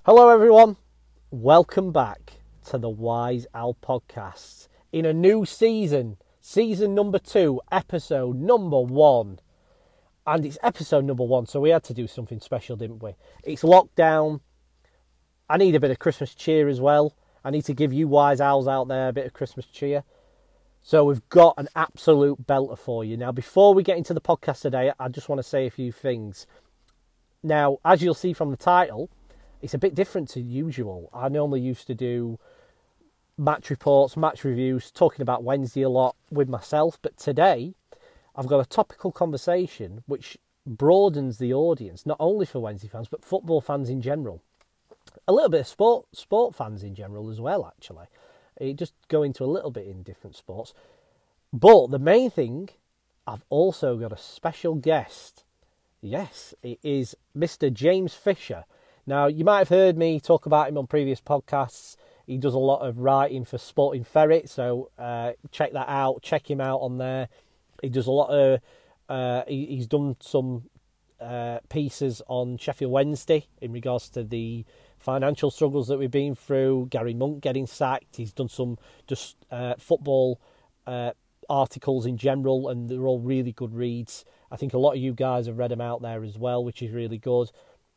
Hello everyone, welcome back to the Wise Owl Podcast in a new season, season number 2, episode number 1. And it's episode number 1, so we had to do something special, didn't we? It's lockdown, I need a bit of Christmas cheer as well. I need to give you Wise Owls out there a bit of Christmas cheer. So we've got an absolute belter for you. Now, before we get into the podcast today, I just want to say a few things. Now, as you'll see from the title, it's a bit different to usual. I normally used to do match reports, match reviews, talking about Wednesday a lot with myself. But today, I've got a topical conversation which broadens the audience, not only for Wednesday fans, but football fans in general. A little bit of sport fans in general as well, actually. It just go into a little bit in different sports. But the main thing, I've also got a special guest. Yes, it is Mr. James Fisher. Now, you might have heard me talk about him on previous podcasts. He does a lot of writing for Sporting Ferret, so check that out. Check him out on there. He does a lot of... he's done some pieces on Sheffield Wednesday in regards to the financial struggles that we've been through, Gary Monk getting sacked. He's done some just football articles in general, and they're all really good reads. I think a lot of you guys have read them out there as well, which is really good.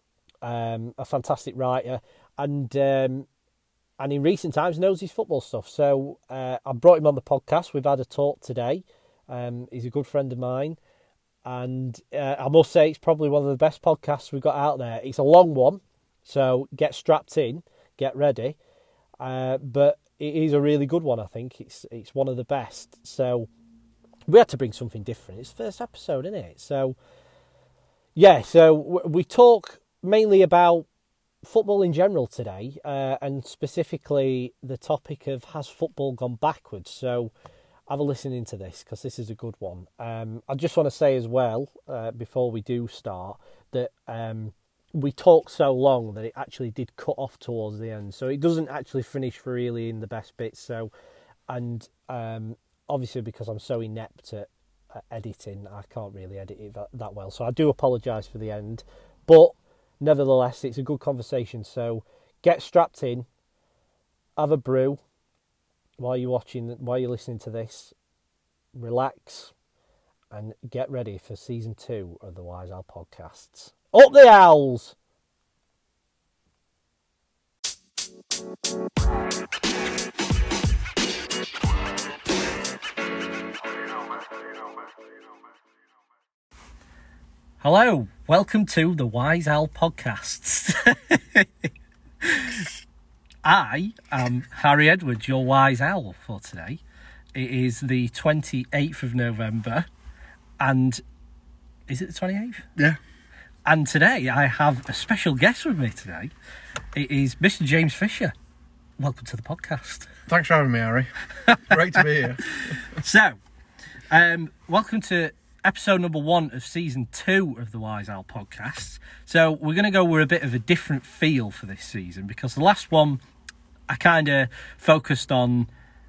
A fantastic writer, and in recent times knows his football stuff. So I brought him on the podcast. We've had a talk today. He's a good friend of mine, and I must say it's probably one of the best podcasts we've got out there. It's a long one, so get strapped in, get ready. But it is a really good one. I think it's one of the best. So we had to bring something different. It's the first episode, isn't it? So yeah, so we talk mainly about football in general today, and specifically the topic of has football gone backwards. So have a listen into this, because this is a good one. I just want to say as well, before we do start, that we talked so long that it actually did cut off towards the end, so it doesn't actually finish really in the best bits. So, and obviously because I'm so inept at editing, I can't really edit it that well, so I do apologise for the end, but nevertheless, it's a good conversation. So get strapped in, have a brew while you're listening to this, relax, and get ready for season 2 of the Wise Owl Podcasts. Up the Owls! Hello, welcome to the Wise Owl Podcasts. I am Harry Edwards, your Wise Owl for today. It is the 28th of November, and is it the 28th? Yeah. And today I have a special guest with me today. It is Mr. James Fisher. Welcome to the podcast. Thanks for having me, Harry. Great to be here. So, welcome to episode number 1 of season 2 of the Wise Owl Podcast. So we're going to go with a bit of a different feel for this season, because the last one I kind of focused on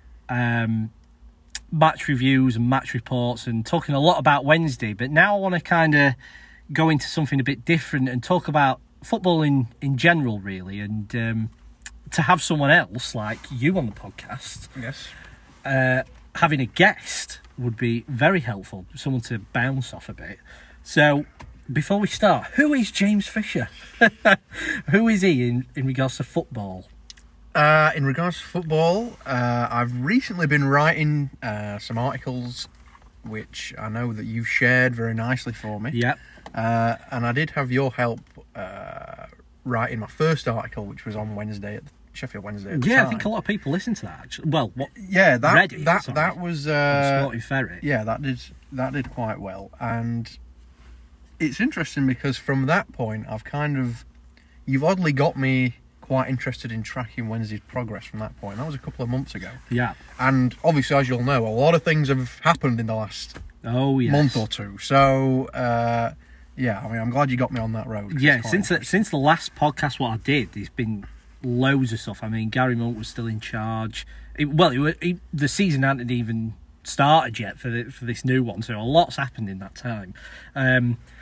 match reviews and match reports and talking a lot about Wednesday, but now I want to kind of go into something a bit different and talk about football in general, really, and to have someone else like you on the podcast, yes, having a guest would be very helpful, someone to bounce off a bit. So before we start, who is James Fisher? Who is he in regards to football? In regards to football, I've recently been writing some articles which I know that you've shared very nicely for me. Yep. And I did have your help writing my first article, which was on Wednesday at Sheffield Wednesday. At the time. I think a lot of people listen to that. Actually, well, that was Sporting Ferret. Yeah, that did quite well, and it's interesting because from that point, you've oddly got me quite interested in tracking Wednesday's progress from that point. That was a couple of months ago. Yeah, and obviously, as you'll know, a lot of things have happened in the last month or two. So. Yeah, I mean, I'm glad you got me on that road. Yeah, since the last podcast, what I did, there's been loads of stuff. I mean, Gary Monk was still in charge. The season hadn't even started yet for this new one, so a lot's happened in that time.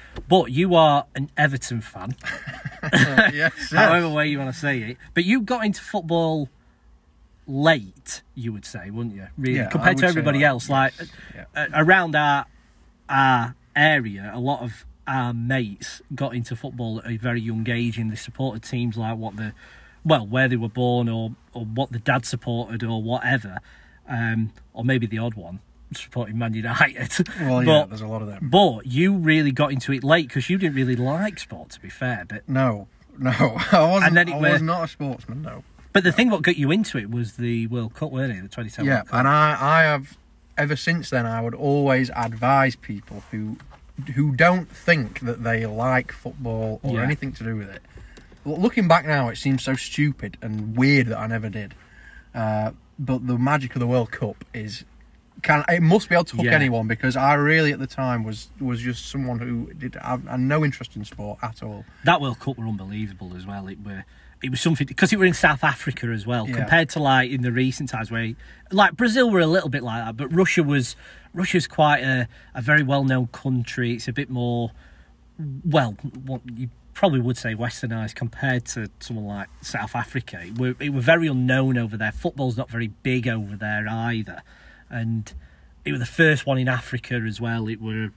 But you are an Everton fan, Yes. however way you want to say it. But you got into football late, you would say, wouldn't you? Really, Yeah, I compared to would say everybody that, else. Like yes. around our area, a lot of our mates got into football at a very young age, and they supported teams like where they were born, or what the dad supported, or whatever, or maybe the odd one supporting Man United. Well, yeah, there's a lot of them. But you really got into it late because you didn't really like sport, to be fair. But No, I wasn't. And then I was not a sportsman. No. But the thing what got you into it was the World Cup, weren't it? The 2010 Yeah, World Cup. and I have ever since then. I would always advise people who don't think that they like football or Yeah. anything to do with it. Looking back now, it seems so stupid and weird that I never did. But the magic of the World Cup is it must be able to hook Yeah. anyone, because I really at the time was just someone who had no interest in sport at all. That World Cup were unbelievable as well. It was something, because it were in South Africa as well, Yeah. compared to like in the recent times where like Brazil were a little bit like that, but Russia's quite a very well-known country. It's a bit more, well, what you probably would say westernised compared to someone like South Africa. It were very unknown over there. Football's not very big over there either, and it was the first one in Africa as well. It were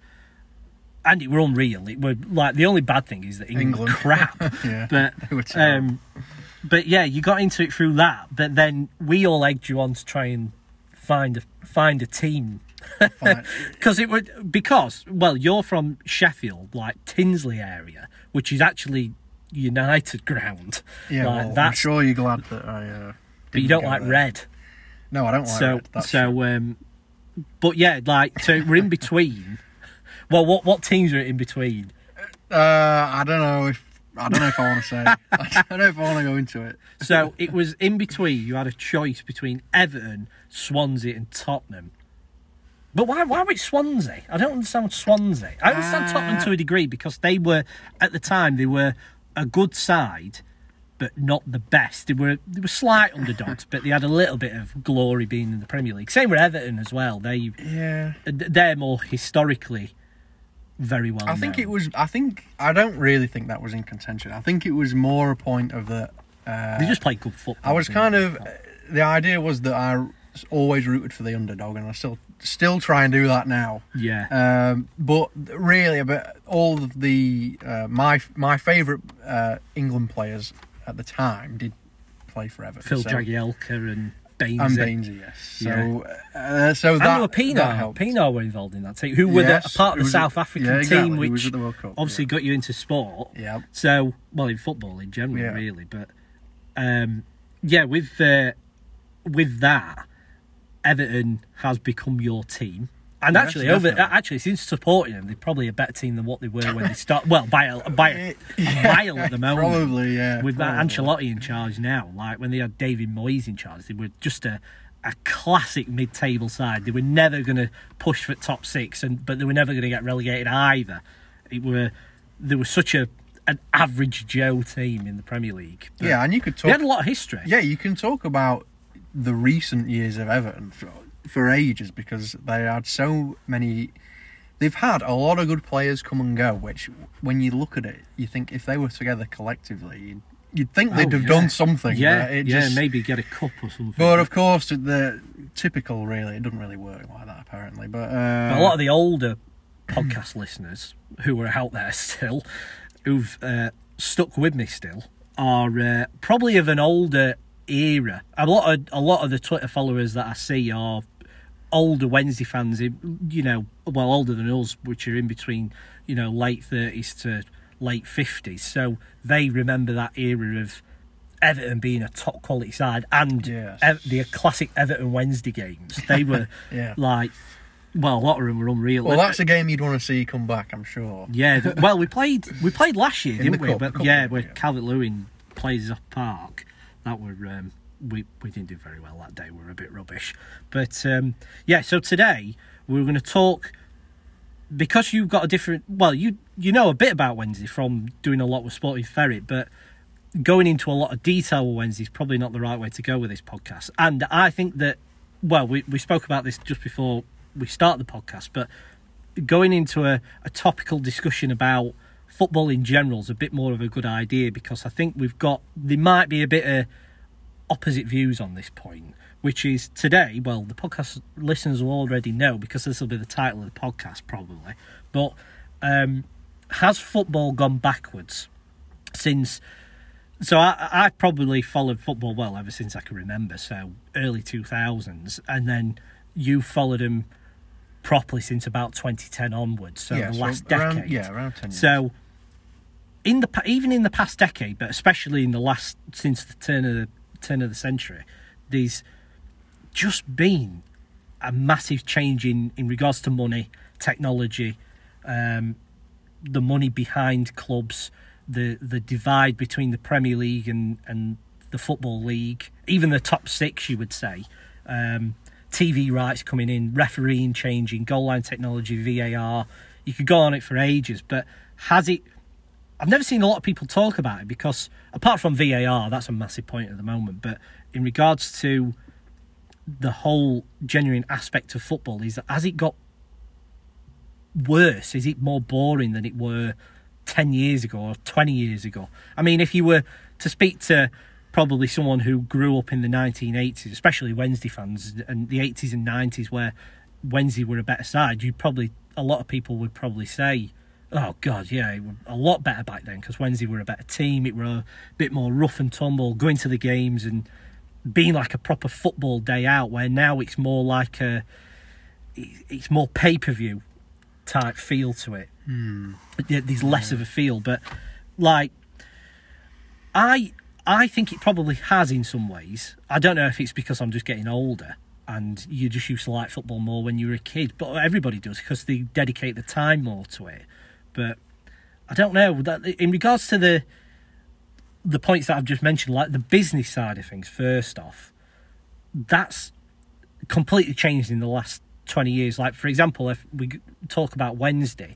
unreal. It were like, the only bad thing is that England crap. Yeah, But they were terrible. but yeah, you got into it through that. But then we all egged you on to try and find a team. Fine. Because you're from Sheffield, like Tinsley area, which is actually United ground. Yeah, like, well, I'm that's, sure you're glad that I. but you don't like red. No, I don't like red. That's true. But yeah, like, so we're in between. Well, what teams are in between? I don't know if I want to say. I don't know if I want to go into it. So it was in between. You had a choice between Everton, Swansea, and Tottenham. But why with Swansea? I don't understand Swansea. I understand Tottenham to a degree, because they were, at the time, they were a good side, but not the best. They were slight underdogs, but they had a little bit of glory being in the Premier League. Same with Everton as well. They're more historically very well known. I don't really think that was in contention. I think it was more a point of that. They just played good football. I was kind of. The idea was that I always rooted for the underdog, and I still try and do that now. Yeah. But really, all of the my favourite England players at the time did play for Everton. Phil Jagielka and Bainesy. And Bainesy, yes. So, yeah. So and that, there were Pienaar were involved in that team, who were a part of the South African team, which obviously got you into sport. Yeah. So, well, in football in general, really. But, with that, Everton has become your team. And Yes, actually, since supporting them, they're probably a better team than what they were when they started. Well, by a mile at the moment. Probably, yeah. With Ancelotti in charge now, like when they had David Moyes in charge, they were just a classic mid-table side. They were never going to push for top six, but they were never going to get relegated either. They were such an average Joe team in the Premier League. But yeah, and you could talk. They had a lot of history. Yeah, you can talk about the recent years of Everton for ages, because they had so many. They've had a lot of good players come and go, which, when you look at it, you think if they were together collectively, you'd think they'd have done something. Yeah, maybe get a cup or something. But of course, the typical, really, it doesn't really work like that, apparently. But a lot of the older podcast listeners who are out there still, who've stuck with me still, are probably of an older era. A lot of the Twitter followers that I see are older Wednesday fans, older than us, which are in between, late 30s to late 50s. So they remember that era of Everton being a top quality side, and the classic Everton Wednesday games. They were a lot of them were unreal. Well, that's a game you'd want to see come back, I'm sure. Yeah, well, we played last year, didn't we? Cup, where Calvert-Lewin plays off Park. That were we didn't do very well that day. We were a bit rubbish. But so today we're going to talk, because you've got a different. Well, you know a bit about Wednesday from doing a lot with Sporting Ferret, but going into a lot of detail with Wednesday is probably not the right way to go with this podcast. And I think that, well, we spoke about this just before we start the podcast, but going into a topical discussion about football in general is a bit more of a good idea, because I think there might be a bit of opposite views on this point, which is today, well, the podcast listeners will already know because this will be the title of the podcast probably, but has football gone backwards since... So I probably followed football well ever since I can remember, so early 2000s, and then you followed them properly since about 2010 onwards, so the last decade. Around 10 years. So even in the past decade, but especially in the last, since the turn of the century, there's just been a massive change in regards to money, technology, the money behind clubs, the divide between the Premier League and the Football League, even the top six, you would say. TV rights coming in, refereeing changing, goal line technology, VAR. You could go on it for ages, but has it... I've never seen a lot of people talk about it, because apart from VAR, that's a massive point at the moment, but in regards to the whole genuine aspect of football, has it got worse? Is it more boring than it were 10 years ago or 20 years ago? I mean, if you were to speak to probably someone who grew up in the 1980s, especially Wednesday fans, and the 80s and 90s where Wednesday were a better side, a lot of people would probably say, oh God, yeah, it was a lot better back then because Wednesday were a better team. It were a bit more rough and tumble, going to the games and being like a proper football day out, where now it's more like it's more pay-per-view type feel to it. There's less of a feel, but like I think it probably has in some ways. I don't know if it's because I'm just getting older and you just used to like football more when you were a kid, but everybody does because they dedicate the time more to it. But I don't know, that in regards to the points that I've just mentioned, like the business side of things, first off, that's completely changed in the last 20 years. Like, for example, if we talk about Wednesday,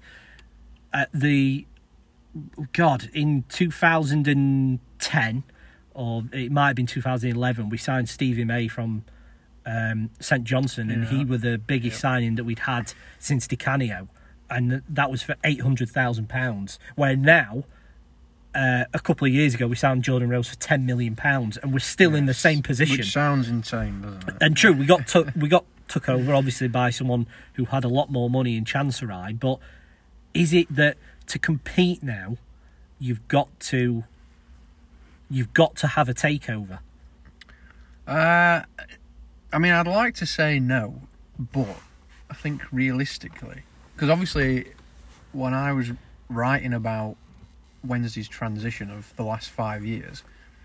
in 2010, or it might have been 2011, we signed Stevie May from St Johnstone, and he was the biggest signing that we'd had since Di Canio, and that was for £800,000. Where now, a couple of years ago, we signed Jordan Rose for £10 million, and we're still in the same position. Which sounds insane, doesn't it? And true, we got took over obviously by someone who had a lot more money in Chancerai, but is it that to compete now, you've got to have a takeover? I mean, I'd like to say no, but I think realistically, because obviously when I was writing about Wednesday's transition of the last 5 years,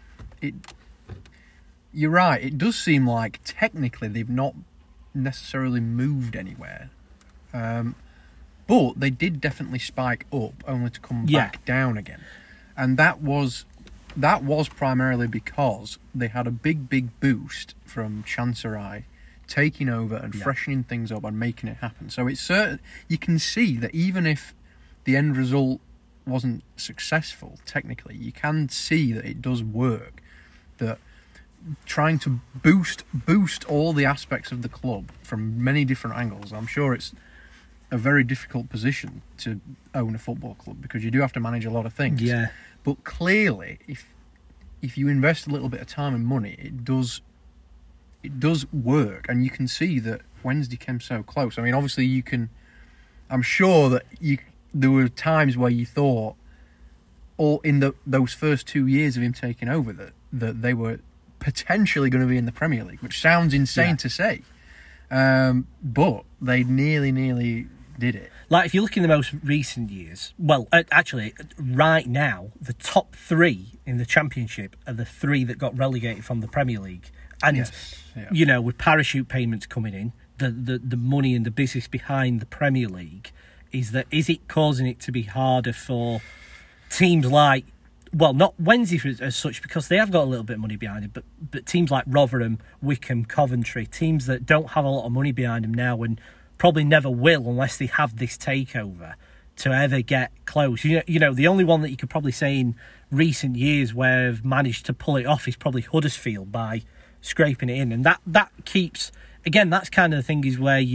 you're right, it does seem like technically they've not necessarily moved anywhere. But they did definitely spike up, only to come back down again. And that was primarily because they had a big boost from Chancerai taking over and freshening things up and making it happen. So it's certain, you can see that even if the end result wasn't successful technically, you can see that it does work. That trying to boost all the aspects of the club from many different angles. I'm sure it's a very difficult position to own a football club because you do have to manage a lot of things. Yeah. But clearly, if you invest a little bit of time and money, it does work, and you can see that Wednesday came so close. I mean, obviously I'm sure that there were times where you thought, or in those first 2 years of him taking over, that they were potentially going to be in the Premier League, which sounds insane to say. But they nearly did it. Like, if you look in the most recent years, well, actually, right now, the top three in the Championship are the three that got relegated from the Premier League. And, you know, with parachute payments coming in, the money and the business behind the Premier League, is it causing it to be harder for teams like, well, not Wednesday as such, because they have got a little bit of money behind it, but teams like Rotherham, Wickham, Coventry, teams that don't have a lot of money behind them now and probably never will unless they have this takeover to ever get close. You know, the only one that you could probably say in recent years where have managed to pull it off is probably Huddersfield by scraping it in, and that keeps, again, that's kind of the thing, is where you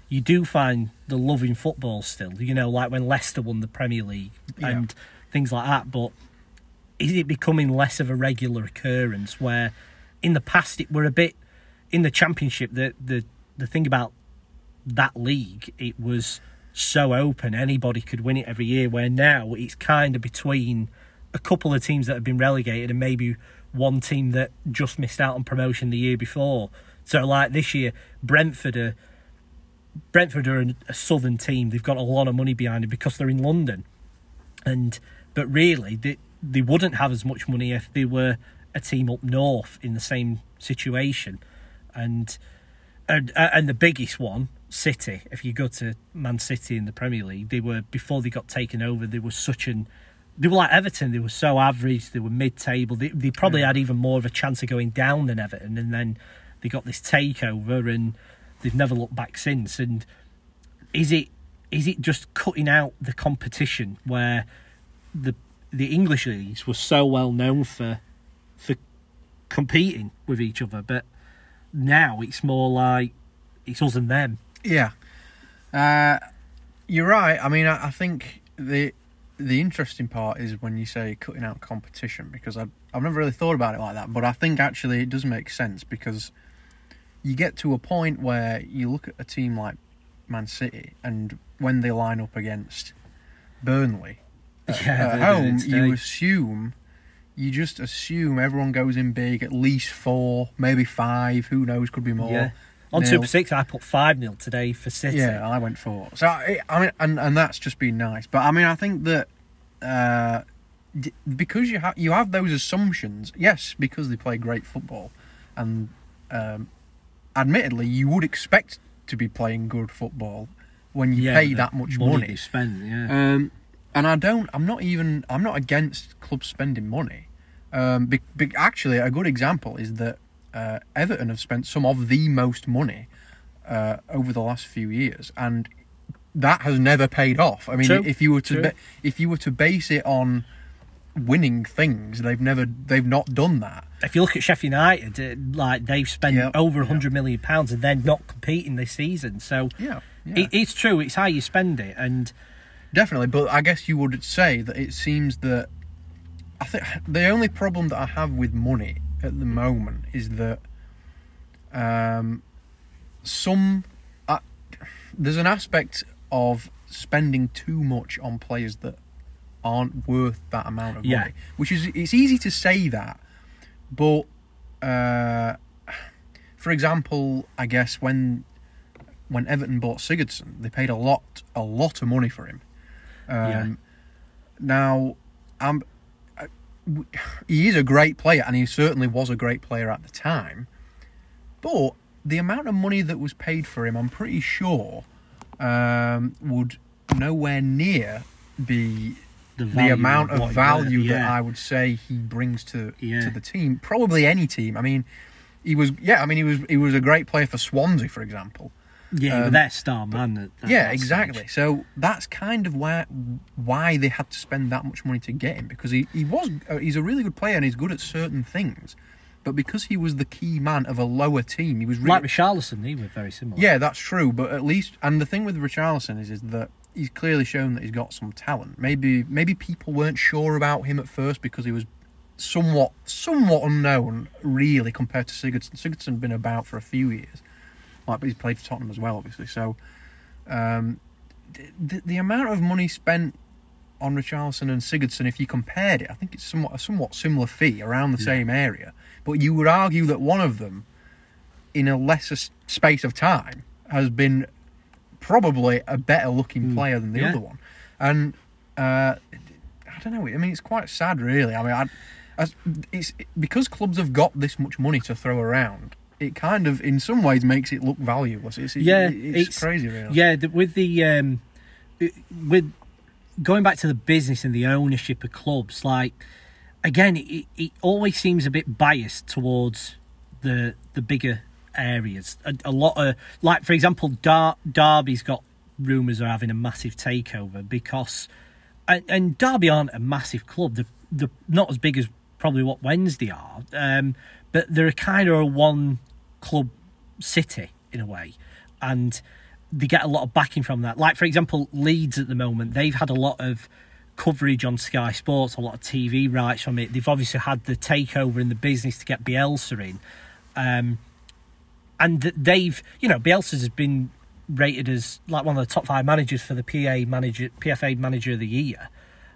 you do find the love in football still, like when Leicester won the Premier League and things like that. But is it becoming less of a regular occurrence where in the past it were a bit, in the Championship, the thing about that league, it was so open, anybody could win it every year, where now it's kind of between a couple of teams that have been relegated and maybe one team that just missed out on promotion the year before. So like this year, Brentford are a southern team. They've got a lot of money behind it because they're in London. But really, they wouldn't have as much money if they were a team up north in the same situation. And the biggest one, City. If you go to Man City in the Premier League, before they got taken over, they were like Everton. They were so average. They were mid-table. They probably had even more of a chance of going down than Everton. And then they got this takeover, and they've never looked back since. And is it just cutting out the competition where the English leagues were so well known for competing with each other, but now it's more like it's us and them. Yeah, you're right. I mean, I think the interesting part is when you say cutting out competition, because I've never really thought about it like that, but I think actually it does make sense, because you get to a point where you look at a team like Man City, and when they line up against Burnley at home, you just assume everyone goes in big, at least 4, maybe 5, who knows, could be more. Yeah. On Super 6, I put 5-0 today for City. Yeah, I went 4. So, I mean, and that's just been nice. But, I mean, I think that because you have those assumptions, yes, because they play great football, and admittedly, you would expect to be playing good football when you pay that much money. You spend, yeah. And I'm not against clubs spending money. Actually, a good example is that Everton have spent some of the most money over the last few years, and that has never paid off. I mean, if you were to base it on winning things, they've not done that. If you look at Sheffield United, they've spent over £100 million, and they're not competing this season. So it's true. It's how you spend it, and definitely. But I guess you would say that it seems that I think the only problem that I have with money at the moment is that there's an aspect of spending too much on players that aren't worth that amount of money. Which is, it's easy to say that, but for example, I guess when Everton bought Sigurdsson, they paid a lot of money for him. Now, he is a great player, and he certainly was a great player at the time. But the amount of money that was paid for him, I'm pretty sure, would nowhere near be the amount of value that I would say he brings to the team. Probably any team. I mean, he was a great player for Swansea, for example. Yeah, but their star man. Exactly. Stage. So that's kind of why they had to spend that much money to get him, because he's a really good player and he's good at certain things, but because he was the key man of a lower team, he was really, like Richarlison. He was very similar. Yeah, that's true. But at least, and the thing with Richarlison is that he's clearly shown that he's got some talent. Maybe people weren't sure about him at first because he was somewhat unknown, really, compared to Sigurdsson. Sigurdsson had been about for a few years. But he's played for Tottenham as well, obviously. So, the amount of money spent on Richarlison and Sigurdsson, if you compared it, I think it's a somewhat similar fee, around the same area. But you would argue that one of them, in a lesser space of time, has been probably a better looking player than the other one. And I don't know. I mean, it's quite sad, really. I mean, it's because clubs have got this much money to throw around. It kind of, in some ways, makes it look valueless. It's crazy, really. Yeah, with going back to the business and the ownership of clubs, like, again, it always seems a bit biased towards the bigger areas. A lot of, like, for example, Derby's got rumours of having a massive takeover because, and Derby aren't a massive club. They're not as big as probably what Wednesday are. But they're kind of a one-club city, in a way. And they get a lot of backing from that. Like, for example, Leeds at the moment, they've had a lot of coverage on Sky Sports, a lot of TV rights from it. They've obviously had the takeover in the business to get Bielsa in. And they've, Bielsa has been rated as like one of the top 5 managers for the PFA Manager of the Year.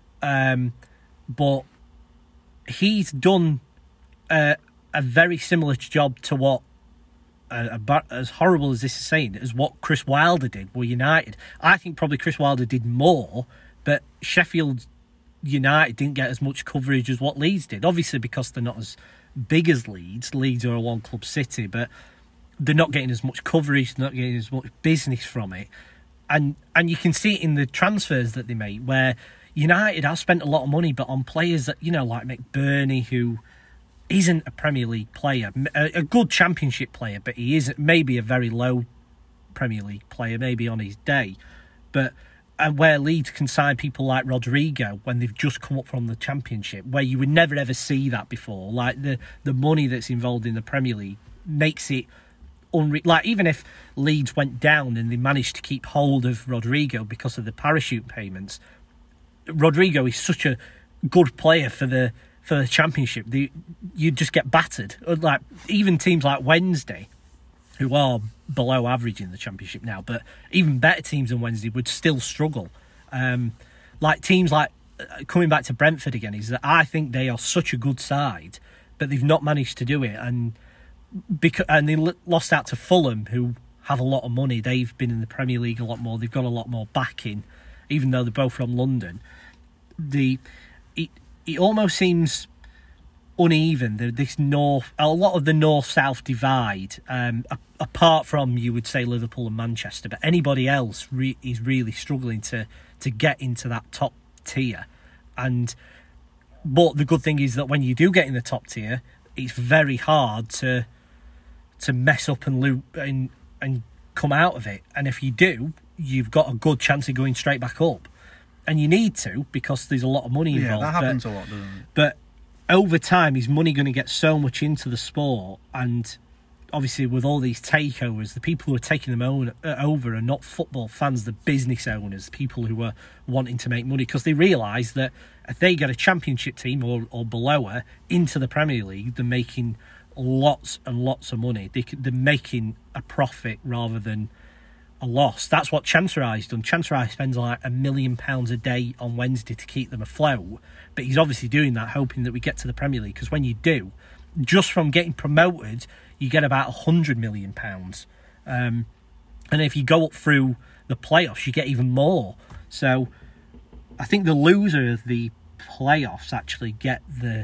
But he's done a very similar job to what, as horrible as this is saying, as what Chris Wilder did with United. I think probably Chris Wilder did more, but Sheffield United didn't get as much coverage as what Leeds did. Obviously, because they're not as big as Leeds. Leeds are a one-club city, but they're not getting as much coverage, they're not getting as much business from it. And you can see it in the transfers that they make, where United have spent a lot of money, but on players that, like McBurney, who isn't a Premier League player, a good Championship player, but he is maybe a very low Premier League player, maybe on his day. But where Leeds can sign people like Rodrigo when they've just come up from the Championship, where you would never ever see that before. Like the money that's involved in the Premier League makes it unreal. Like, even if Leeds went down and they managed to keep hold of Rodrigo because of the parachute payments, Rodrigo is such a good player for the Championship. You'd just get battered. Like, even teams like Wednesday, who are below average in the Championship now, but even better teams than Wednesday would still struggle. Like teams like, coming back to Brentford again, is that I think they are such a good side, but they've not managed to do it. And they lost out to Fulham, who have a lot of money. They've been in the Premier League a lot more. They've got a lot more backing, even though they're both from London. It almost seems uneven. A lot of the north-south divide, apart from, you would say, Liverpool and Manchester, but anybody else is really struggling to get into that top tier. But the good thing is that when you do get in the top tier, it's very hard to mess up and come out of it. And if you do, you've got a good chance of going straight back up. And you need to, because there's a lot of money involved. Yeah, that happens a lot, doesn't it? But over time, is money going to get so much into the sport? And obviously, with all these takeovers, the people who are taking them over are not football fans, the business owners, people who are wanting to make money, because they realise that if they get a Championship team or below into the Premier League, they're making lots and lots of money. They're making a profit rather than a loss. That's what Chancerai's done. Chancerai spends like £1 million a day on Wednesday to keep them afloat, but he's obviously doing that hoping that we get to the Premier League, because when you do, just from getting promoted, you get about £100 million. And if you go up through the playoffs, you get even more. So I think the loser of the playoffs actually get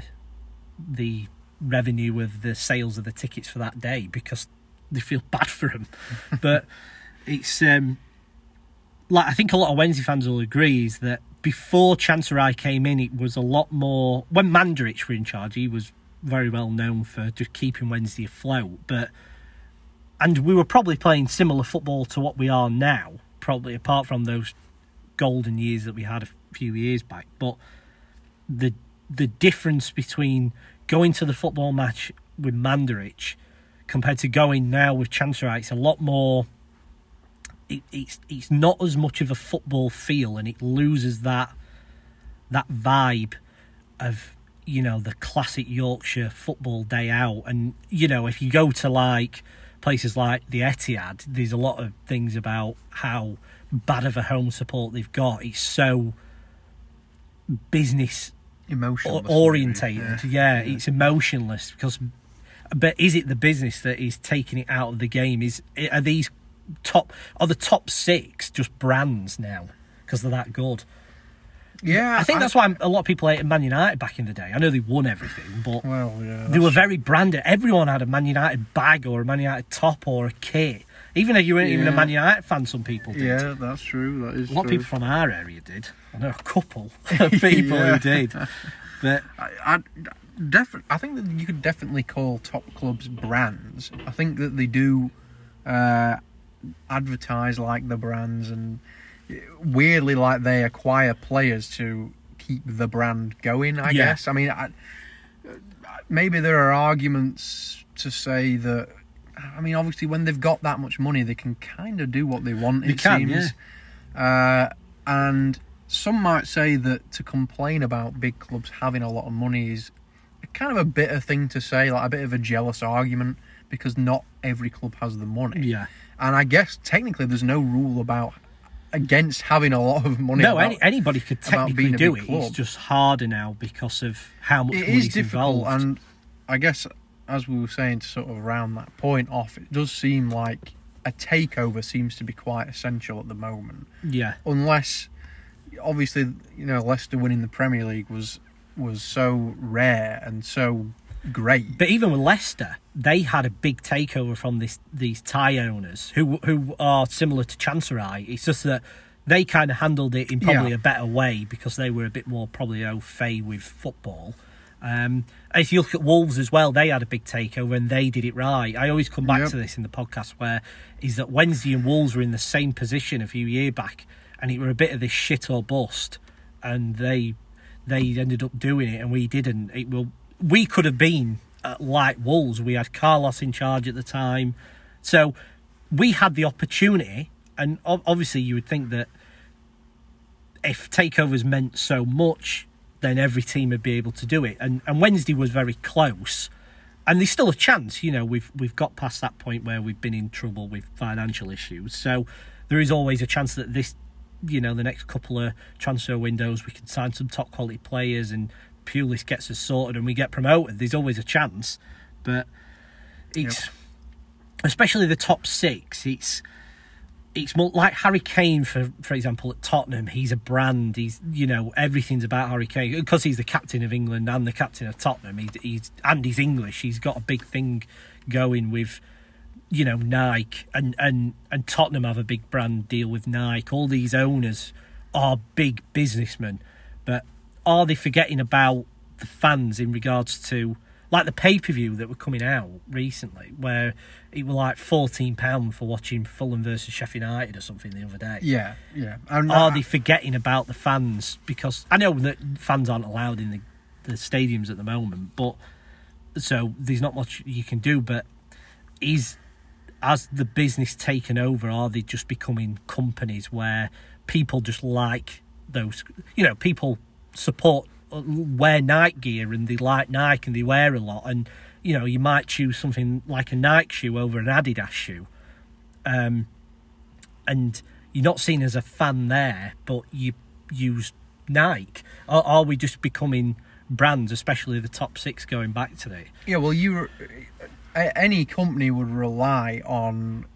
the revenue of the sales of the tickets for that day, because they feel bad for them. But it's like, I think a lot of Wednesday fans will agree, is that before Chancerai came in, it was a lot more. When Mandaric were in charge, he was very well known for just keeping Wednesday afloat. And we were probably playing similar football to what we are now, probably apart from those golden years that we had a few years back. But the difference between going to the football match with Mandaric compared to going now with Chancerai, it's a lot more. It's not as much of a football feel, and it loses that vibe of, the classic Yorkshire football day out. And if you go to like places like the Etihad, there's a lot of things about how bad of a home support they've got. It's so business orientated. Yeah, it's emotionless, but is it the business that is taking it out of the game? Are the top 6 just brands now because they're that good? Yeah, I think that's why a lot of people hated Man United back in the day. I know they won everything, but they were very branded. Everyone had a Man United bag or a Man United top or a kit. Even if you weren't even a Man United fan, some people did. Yeah, that's true. That is a lot of people from our area did. I know a couple of people who did. But I think that you could definitely call top clubs brands. I think that they do advertise like the brands, and weirdly like they acquire players to keep the brand going, I guess. I mean, maybe there are arguments to say that I mean, obviously, when they've got that much money, they can kind of do what they want. They can, seems. And some might say that to complain about big clubs having a lot of money is kind of a bitter thing to say, like a bit of a jealous argument, because not every club has the money. Yeah. And I guess technically there's no rule against having a lot of money. No, anybody could technically do it. Club. It's just harder now because of how much it money's is difficult, involved. And I guess, as we were saying, to sort of round that point off, it does seem like a takeover seems to be quite essential at the moment. Yeah. Unless, obviously, Leicester winning the Premier League was so rare and so great. But even with Leicester, they had a big takeover from these Thai owners who are similar to Chancerai. It's just that they kind of handled it in probably a better way because they were a bit more probably au fait with football. If you look at Wolves as well, they had a big takeover and they did it right. I always come back to this in the podcast, where is that Wednesday and Wolves were in the same position a few years back, and it were a bit of this shit or bust, and they ended up doing it and we didn't. We could have been like Wolves. We had Carlos in charge at the time, so we had the opportunity. And obviously, you would think that if takeovers meant so much, then every team would be able to do it. And Wednesday was very close, and there's still a chance. We've got past that point where we've been in trouble with financial issues, so there is always a chance that this, the next couple of transfer windows, we can sign some top quality players and Pulis gets us sorted and we get promoted. There's always a chance, but it's especially the top six. It's more like Harry Kane, for example, at Tottenham. He's a brand. He's everything's about Harry Kane because he's the captain of England and the captain of Tottenham. He's English. He's got a big thing going with Nike and Tottenham have a big brand deal with Nike. All these owners are big businessmen, but are they forgetting about the fans in regards to like the pay-per-view that were coming out recently, where it was like £14 for watching Fulham versus Sheffield United or something the other day? Yeah. Are they forgetting about the fans? Because I know that fans aren't allowed in the stadiums at the moment, but so there's not much you can do. But as the business taken over, are they just becoming companies where people just like those? People wear Nike gear and they like Nike and they wear a lot, and you might choose something like a Nike shoe over an Adidas shoe, and you're not seen as a fan there, but you use Nike. Are we just becoming brands, especially the top six going back to it? Yeah, well, any company would rely on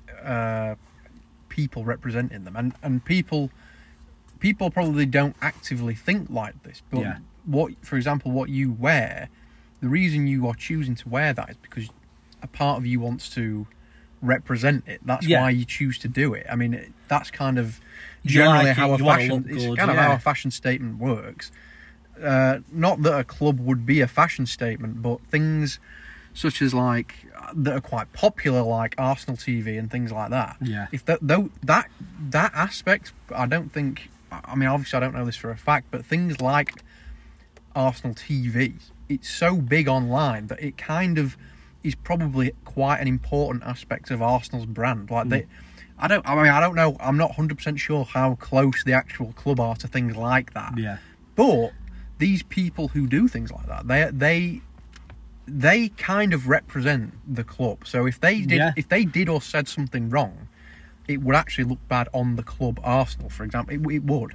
people representing them, and people probably don't actively think like this, but for example, what you wear, the reason you are choosing to wear that is because a part of you wants to represent it. That's why you choose to do it. I mean, that's kind of generally how how a fashion statement works. Not that a club would be a fashion statement, but things such as like that are quite popular, like Arsenal TV and things like that. Yeah. If that aspect, I don't think. I mean, obviously, I don't know this for a fact, but things like Arsenal TV, it's so big online that it kind of is probably quite an important aspect of Arsenal's brand. Like I don't know. I'm not 100% sure how close the actual club are to things like that. Yeah. But these people who do things like that, they kind of represent the club. So if they did or said something wrong, it would actually look bad on the club, Arsenal, for example. It would,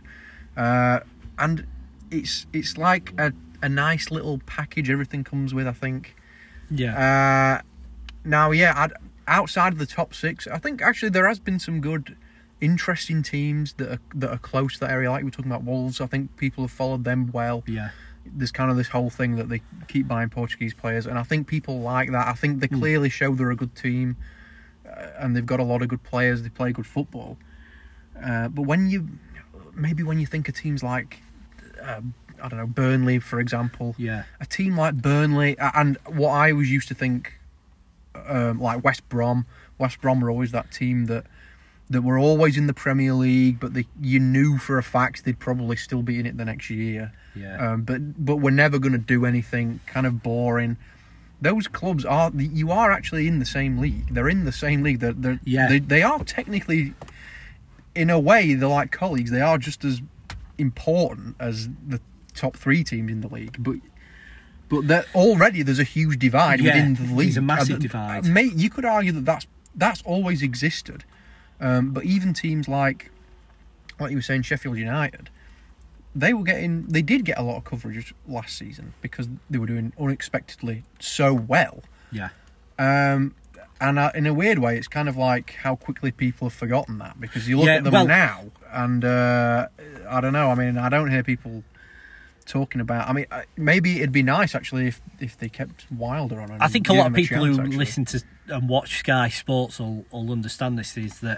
and it's like a nice little package everything comes with, I think. Yeah. Outside of the top six, I think actually there has been some good, interesting teams that are close to that area. Like we were talking about Wolves, I think people have followed them well. Yeah. There's kind of this whole thing that they keep buying Portuguese players, and I think people like that. I think they clearly show they're a good team. And they've got a lot of good players. They play good football. But when you think of teams like, I don't know, Burnley, for example. Yeah. A team like Burnley, and what I always used to think, like West Brom. West Brom were always that team that were always in the Premier League, but you knew for a fact they'd probably still be in it the next year. Yeah. But we're never going to do anything. Kind of boring. those clubs you are actually in the same league. They're in the same league. They are technically, in a way, they're like colleagues. They are just as important as the top 3 teams in the league. But already there's a huge divide within the league. There's a massive divide. Mate, you could argue that's always existed. But even teams like you were saying, Sheffield United, they did get a lot of coverage last season because they were doing unexpectedly so well. Yeah. And in a weird way, it's kind of like how quickly people have forgotten that, because you look at them now, and I don't know. I mean, I don't hear people talking about. I mean, maybe it'd be nice actually if they kept Wilder on. I think a lot of people who listen to and watch Sky Sports will understand this, is that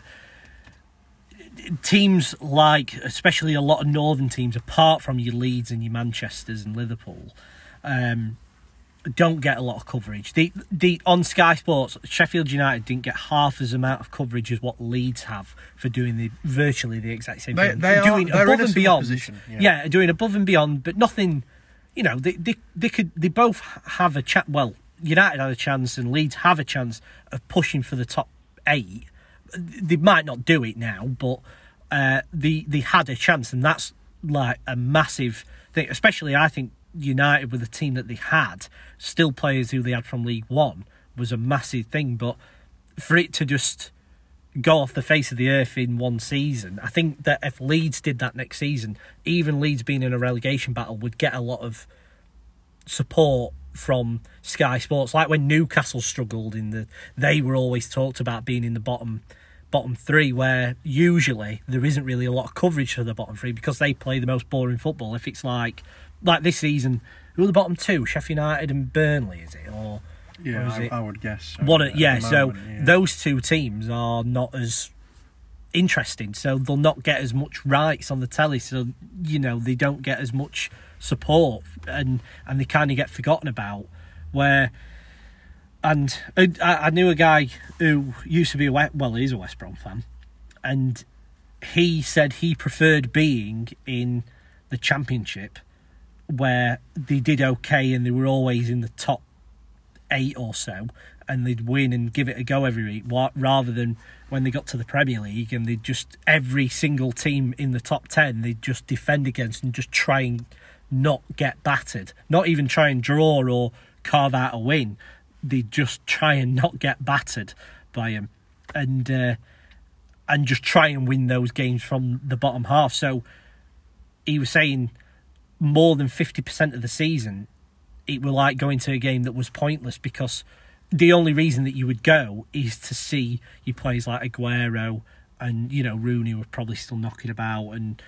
teams like, especially a lot of northern teams, apart from your Leeds and your Manchesters and Liverpool, don't get a lot of coverage. On Sky Sports, Sheffield United didn't get half as amount of coverage as what Leeds have for doing virtually the exact same thing. They're doing above and beyond. Position, doing above and beyond, but nothing. You know, they both have a chance. Well, United had a chance, and Leeds have a chance of pushing for the top 8. They might not do it now, but they had a chance, and that's like a massive thing. Especially, I think United, with the team that they had, still players who they had from League One, was a massive thing. But for it to just go off the face of the earth in one season, I think that if Leeds did that next season, even Leeds being in a relegation battle would get a lot of support from Sky Sports. Like when Newcastle struggled they were always talked about being in the bottom 3, where usually there isn't really a lot of coverage for the bottom 3 because they play the most boring football. If it's like this season, who are the bottom 2? Sheffield United and Burnley, is it? Or is it? I would guess so. Those 2 teams are not as interesting, so they'll not get as much rights on the telly, so they don't get as much support, and they kind of get forgotten about. And I knew a guy who used to be he's a West Brom fan, and he said he preferred being in the Championship, where they did okay and they were always in the top 8 or so, and they'd win and give it a go every week, rather than when they got to the Premier League and they'd just, every single team in the top 10, they'd just defend against and just try and not get battered. Not even try and draw or carve out a win. They'd just try and not get battered by him, and just try and win those games from the bottom half. So he was saying more than 50% of the season, it were like going to a game that was pointless, because the only reason that you would go is to see your players like Aguero and, Rooney were probably still knocking about, and,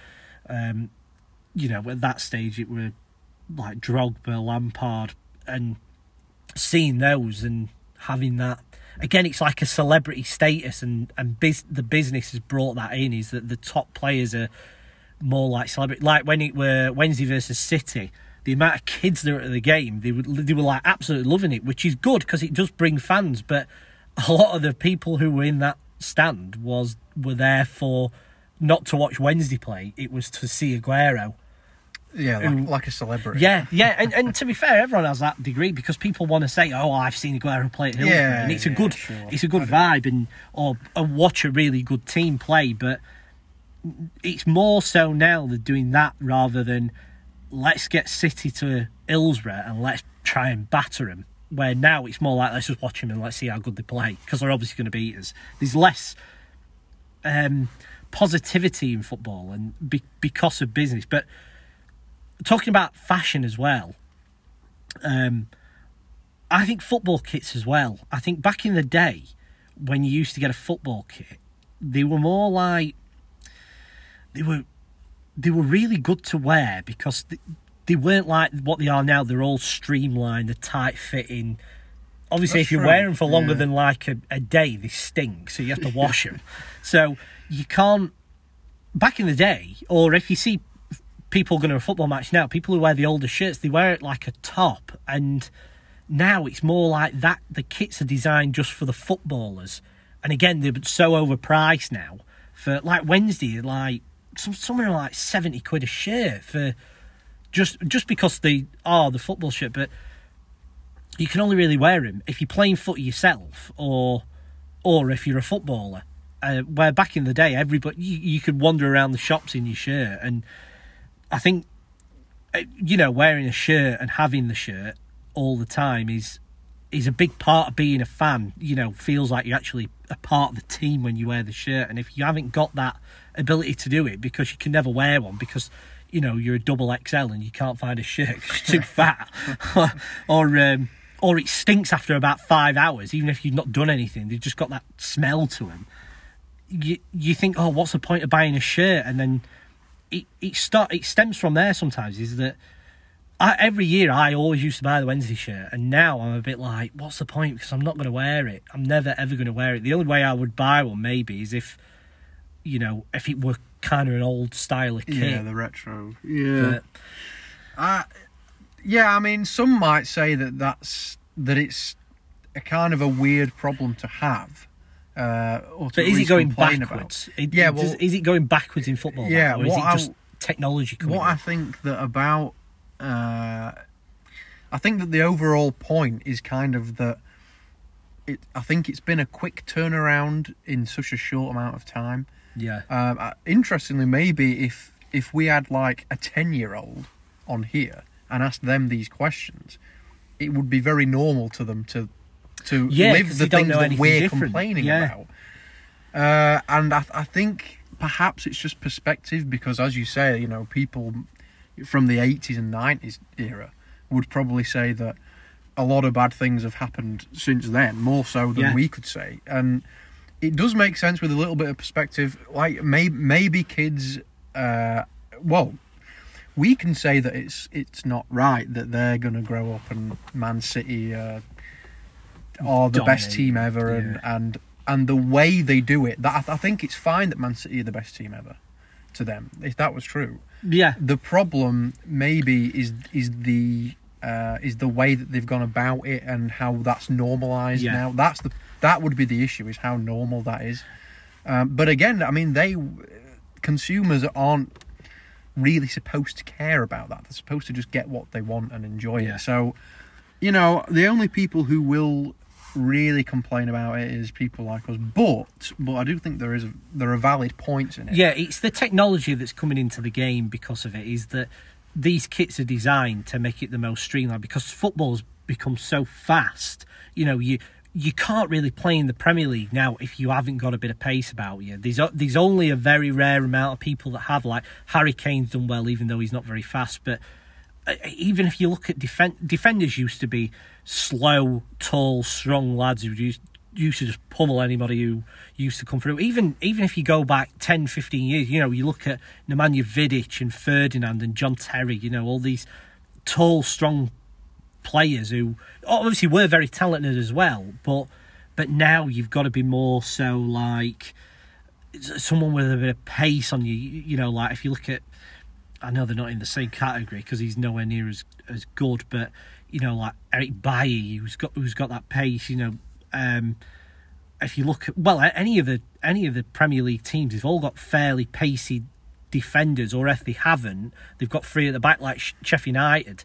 at that stage it were like Drogba, Lampard, and seeing those and having that. Again, it's like a celebrity status, and the business has brought that in, is that the top players are more like celebrity. Like when it were Wednesday versus City, the amount of kids that were at the game, they were like absolutely loving it, which is good because it does bring fans. But a lot of the people who were in that stand were there for not to watch Wednesday play; it was to see Aguero. Yeah, like a celebrity. Yeah, and to be fair, everyone has that degree, because people want to say, "Oh, I've seen Aguero play at Hillsborough," and it's a good vibe, or watch a really good team play. But it's more so now they're doing that rather than let's get City to Hillsborough and let's try and batter them. Where now it's more like, let's just watch them and let's see how good they play, because they're obviously going to beat us. There's less positivity in football, and because of business. But talking about fashion as well, I think football kits as well. I think back in the day, when you used to get a football kit, they were more like, they were really good to wear, because they weren't like what they are now. They're all streamlined, they're tight fitting. Obviously, if you wear them for longer than like a day, they stink, so you have to wash them. So you can't. Back in the day, or if you see people going to a football match now, people who wear the older shirts, they wear it like a top. And now it's more like that. The kits are designed just for the footballers. And again, they're so overpriced now. For like Wednesday, like somewhere like 70 quid a shirt for just because they are the football shirt. But you can only really wear them if you're playing footy yourself or if you're a footballer. Where back in the day, everybody you could wander around the shops in your shirt, and I think wearing a shirt and having the shirt all the time is a big part of being a fan. Feels like you're actually a part of the team when you wear the shirt, and if you haven't got that ability to do it because you can never wear one because you're a double XL and you can't find a shirt because you're too fat, or it stinks after about 5 hours, even if you've not done anything. They've just got that smell to them. You think, oh, what's the point of buying a shirt? And then it stems from there sometimes, is that every year I always used to buy the Wednesday shirt, and now I'm a bit like, what's the point? Because I'm not going to wear it. I'm never, ever going to wear it. The only way I would buy one maybe is if it were kind of an old style of kit. Yeah, the retro. Yeah. I mean, some might say that it's a kind of a weird problem to have. Or to but is it going backwards? Is it going backwards in football? Yeah, or is it just technology coming I think that about... I think that the overall point is kind of that I think it's been a quick turnaround in such a short amount of time. Yeah. Interestingly, maybe if we had like a 10-year-old on here and asked them these questions, it would be very normal to them to live the things that we're complaining about. And I think perhaps it's just perspective, because as you say, people from the 80s and 90s era would probably say that a lot of bad things have happened since then, more so than we could say. And it does make sense with a little bit of perspective. Like maybe kids, we can say that it's not right that they're going to grow up and Man City are the best team ever, and the way they do it. That I think it's fine that Man City are the best team ever to them, if that was true. Yeah. The problem maybe is the way that they've gone about it and how that's normalised now. That would be the issue, is how normal that is. But again, I mean, consumers aren't really supposed to care about that. They're supposed to just get what they want and enjoy it. So, the only people who will really complain about it is people like us. But I do think there are valid points in it. Yeah, it's the technology that's coming into the game because of it, is that these kits are designed to make it the most streamlined, because football's become so fast. You can't really play in the Premier League now if you haven't got a bit of pace about you. There's only a very rare amount of people that have, like Harry Kane's done well, even though he's not very fast. But even if you look at defenders used to be slow, tall, strong lads who used to just pummel anybody who used to come through. Even if you go back 10, 15 years, you look at Nemanja Vidic and Ferdinand and John Terry, all these tall, strong players who obviously were very talented as well, but now you've got to be more so like someone with a bit of pace on you. Like if you look at, I know they're not in the same category because he's nowhere near as good, but like Eric Bailly, who's got that pace. If you look at any of the Premier League teams, they've all got fairly pacey defenders, or if they haven't, they've got three at the back, like Sheffield United.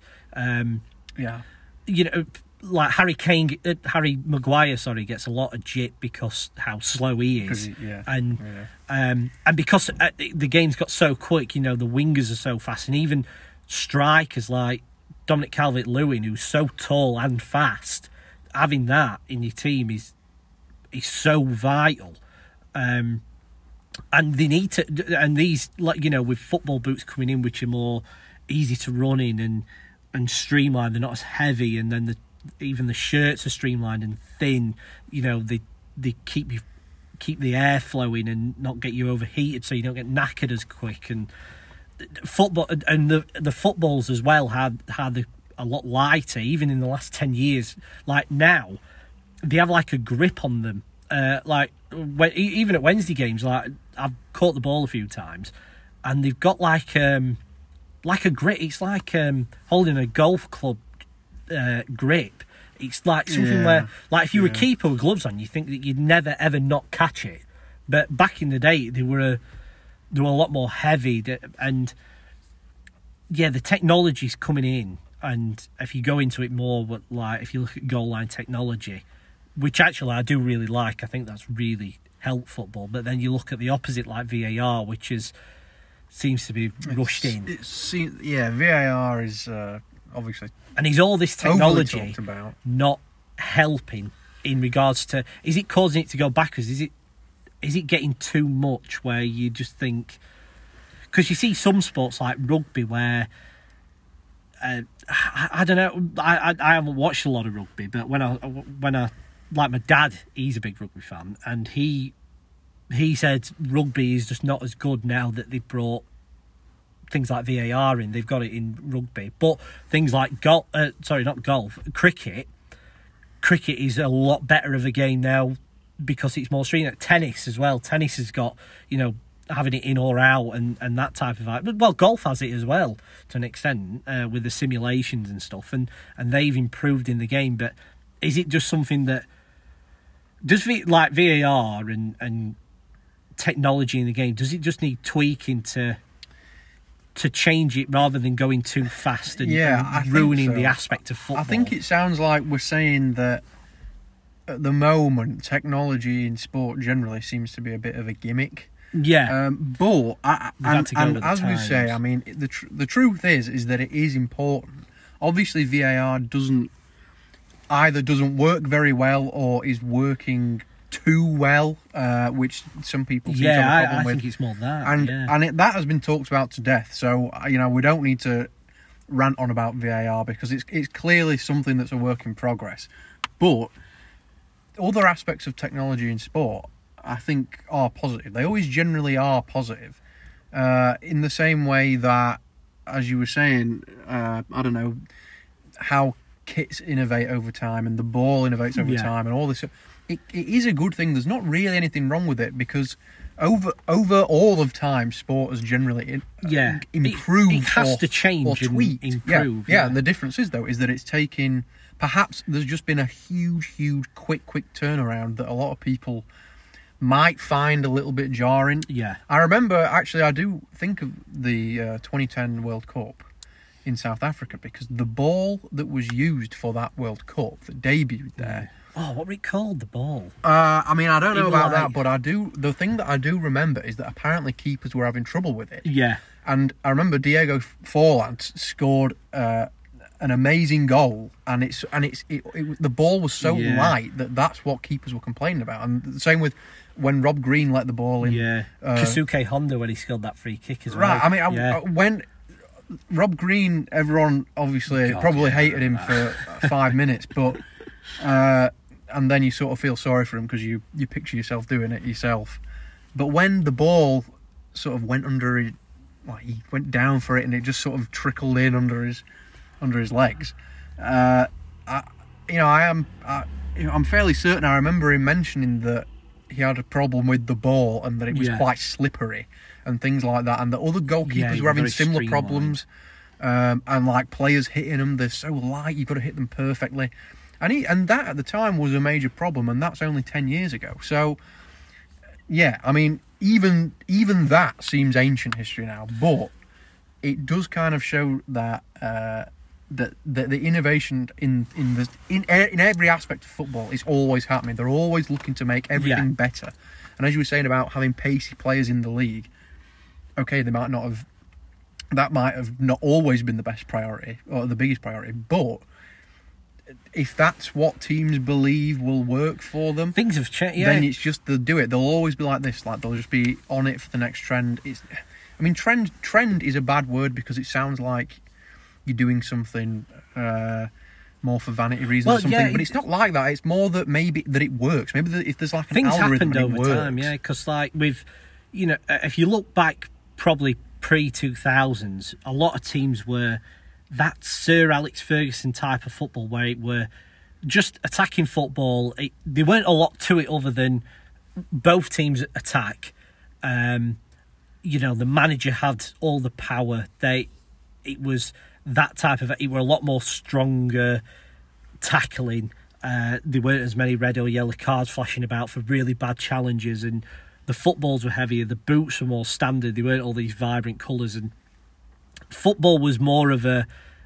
Like Harry Maguire, gets a lot of jip because how slow he is, and because the game's got so quick. The wingers are so fast, and even strikers like Dominic Calvert-Lewin, who's so tall and fast, having that in your team is so vital. And they need to, and these, like with football boots coming in, which are more easy to run in and streamlined, they're not as heavy, and then even the shirts are streamlined and thin. They keep the air flowing and not get you overheated, so you don't get knackered as quick. And football, and the footballs as well had a lot lighter, even in the last 10 years. Like now, they have like a grip on them. Even at Wednesday games, like I've caught the ball a few times, and they've got like a grip. It's like holding a golf club grip. It's like something where, like, if you were a keeper with gloves on, you think that you'd never ever not catch it. But back in the day, they were a lot more heavy, and the technology's coming in. And if you go into it more, but like if you look at goal line technology, which actually I do really like, I think that's really helped football. But then you look at the opposite, like VAR, which seems to be rushed in. VAR is obviously, and is all this technology talked about, not helping in regards to? Is it causing it to go backwards? Is it getting too much where you just think? Because you see some sports like rugby where I don't know. I haven't watched a lot of rugby, but when I like my dad, he's a big rugby fan, and he said rugby is just not as good now that they've brought things like VAR in. They've got it in rugby, but things like cricket is a lot better of a game now because it's more streamlined. Tennis as well. Tennis has got, having it in or out and that type of... Well, golf has it as well, to an extent, with the simulations and stuff, and they've improved in the game. But is it just something that... Does like VAR and technology in the game, does it just need tweaking to change it rather than going too fast and ruining the aspect of football? I think it sounds like we're saying that at the moment, technology in sport generally seems to be a bit of a gimmick. Yeah, but as we say, I mean, the truth is that it is important. Obviously, VAR doesn't work very well or is working too well, which some people seem to have a problem with. I think it's more that, and that has been talked about to death. So we don't need to rant on about VAR because it's clearly something that's a work in progress. But other aspects of technology in sport, I think, are positive. They always generally are positive. In the same way that, as you were saying, I don't know, how kits innovate over time and the ball innovates over time and all this. It is a good thing. There's not really anything wrong with it because over all of time, sport has generally improved. It has to change or tweaked. And improve. Yeah. The difference is, though, is that it's taken... Perhaps there's just been a huge, quick turnaround that a lot of people might find a little bit jarring. Yeah. I remember, actually, I do think of the 2010 World Cup in South Africa because the ball that was used for that World Cup that debuted there... Oh, what were it called, the ball? I mean, I don't know about that, but the thing that I do remember is that apparently keepers were having trouble with it. Yeah. And I remember Diego Forlan scored an amazing goal, and the ball was so light that's what keepers were complaining about. And the same with when Rob Green let the ball in. Yeah. Keisuke Honda when he scored that free kick as well. Right. I mean, when Rob Green, everyone obviously hated him for 5 minutes, but and then you sort of feel sorry for him because you picture yourself doing it yourself. But when the ball sort of went under his, he went down for it and it just sort of trickled in under his legs. I'm fairly certain I remember him mentioning that he had a problem with the ball and that it was quite slippery and things like that, and that other goalkeepers were having similar problems. And like players hitting them, they're so light, you've got to hit them perfectly. And that at the time was a major problem, and that's only 10 years ago. So, yeah, I mean, even that seems ancient history now, but it does kind of show that that the innovation in every aspect of football is always happening. They're always looking to make everything better. And as you were saying about having pacey players in the league, okay, that might have not always been the best priority or the biggest priority, but if that's what teams believe will work for them, things have changed. Then it's just they'll do it. They'll always be like this. Like they'll just be on it for the next trend. Trend is a bad word because it sounds like you're doing something more for vanity reasons or something. But it's not like that. It's more that maybe that it works. Maybe if there's like an things algorithm, happened over works. time. Yeah, because like with if you look back, probably pre-2000s, a lot of teams were that Sir Alex Ferguson type of football where it were just attacking football. There weren't a lot to it other than both teams attack. The manager had all the power. It was that type of... It were a lot more stronger tackling. There weren't as many red or yellow cards flashing about for really bad challenges, and the footballs were heavier. The boots were more standard. There weren't all these vibrant colours, and football was more of a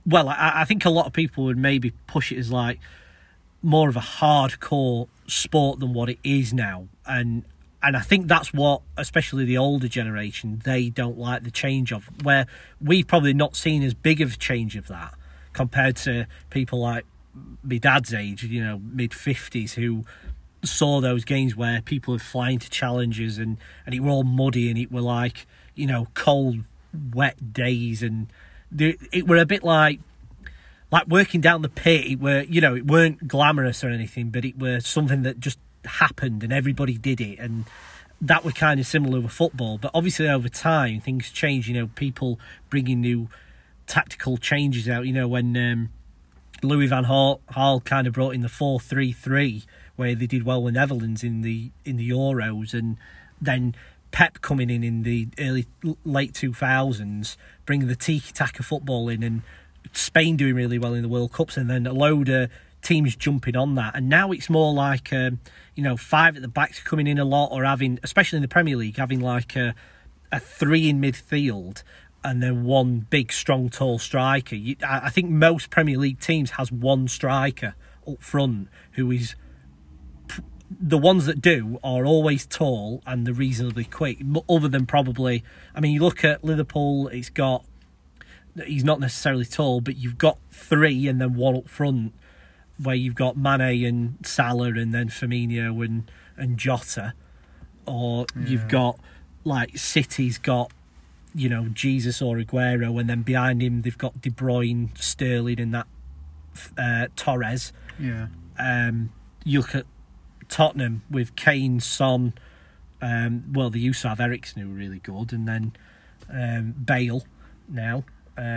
well, I think a lot of people would maybe push it as like more of a hardcore sport than what it is now, and I think that's what, especially the older generation, they don't like the change of, where we've probably not seen as big of a change of that compared to people like my dad's age, mid-50s, who saw those games where people were flying to challenges and it were all muddy and it were like, cold, wet days, and it were a bit like working down the pit. It weren't glamorous or anything, but it were something that just happened and everybody did it, and that were kind of similar with football. But obviously over time things change, people bringing new tactical changes out, when Louis van Gaal kind of brought in the 4-3-3 where they did well with Netherlands in the Euros, and then Pep coming in the late 2000s bringing the tiki-taka football in, and Spain doing really well in the World Cups, and then a load of teams jumping on that. And now it's more like, five at the backs coming in a lot, or having, especially in the Premier League, having like a three in midfield and then one big, strong, tall striker. I think most Premier League teams has one striker up front who is... The ones that do are always tall and they're reasonably quick, other than probably... I mean, you look at Liverpool, he's not necessarily tall, but you've got three and then one up front, where you've got Mane and Salah and then Firmino and Jota. Or you've got, like, City's got, Jesus or Aguero, and then behind him they've got De Bruyne, Sterling and that Torres. Yeah. You look at Tottenham with Kane, Son, they used to have Eriksen, who were really good, and then Bale now.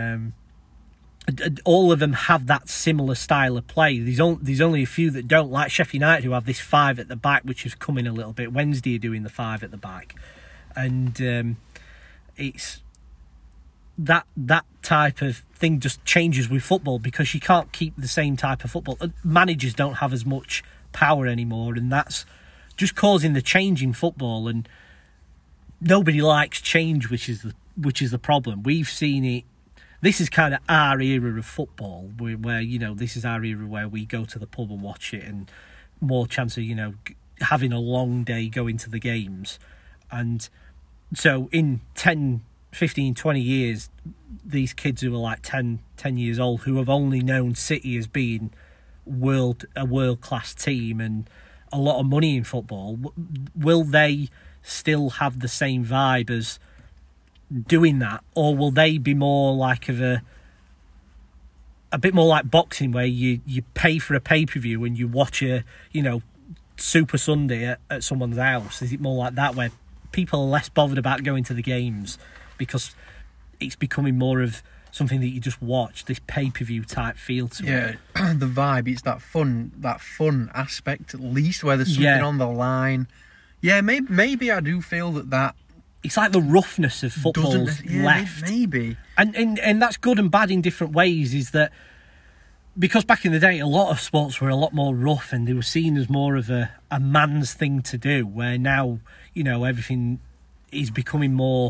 All of them have that similar style of play. There's only a few that don't, like Sheffield United, who have this five at the back, which has come in a little bit. Wednesday are doing the five at the back, and it's that type of thing just changes with football, because you can't keep the same type of football. Managers don't have as much power anymore, and that's just causing the change in football. And nobody likes change, which is the problem. We've seen it. This is kind of our era of football, where this is our era where we go to the pub and watch it, and more chance of having a long day going to the games. And so in 10, 15, 20 years, these kids who are like 10 years old, who have only known City as being a world-class team and a lot of money in football, will they still have the same vibe as doing that, or will they be more like a bit more like boxing, where you pay for a pay-per-view and you watch a Super Sunday at someone's house? Is it more like that, where people are less bothered about going to the games because it's becoming more of something that you just watch, this pay-per-view type feel to it? Yeah, the vibe, it's that fun aspect, at least, where there's something on the line. Yeah, maybe I do feel that it's like the roughness of football's left. Maybe. And that's good and bad in different ways, is that because back in the day, a lot of sports were a lot more rough and they were seen as more of a man's thing to do, where now, everything is becoming more,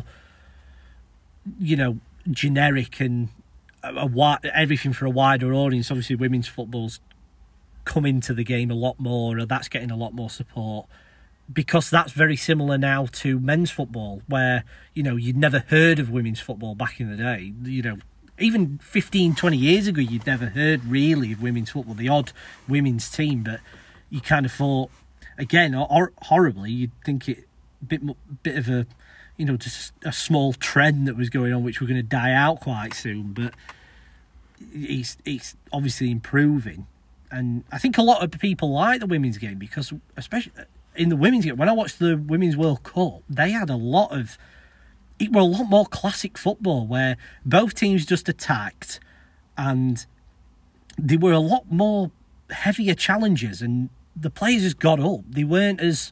generic and everything for a wider audience. Obviously, women's football's come into the game a lot more, or that's getting a lot more support, because that's very similar now to men's football, where, you'd never heard of women's football back in the day. Even 15, 20 years ago, you'd never heard really of women's football, the odd women's team, but you kind of thought, again, horribly, you'd think it bit of a, just a small trend that was going on, which were going to die out quite soon. But it's obviously improving, and I think a lot of people like the women's game, because especially in the women's game, when I watched the Women's World Cup, they had it were a lot more classic football, where both teams just attacked, and there were a lot more heavier challenges, and the players just got up. They weren't as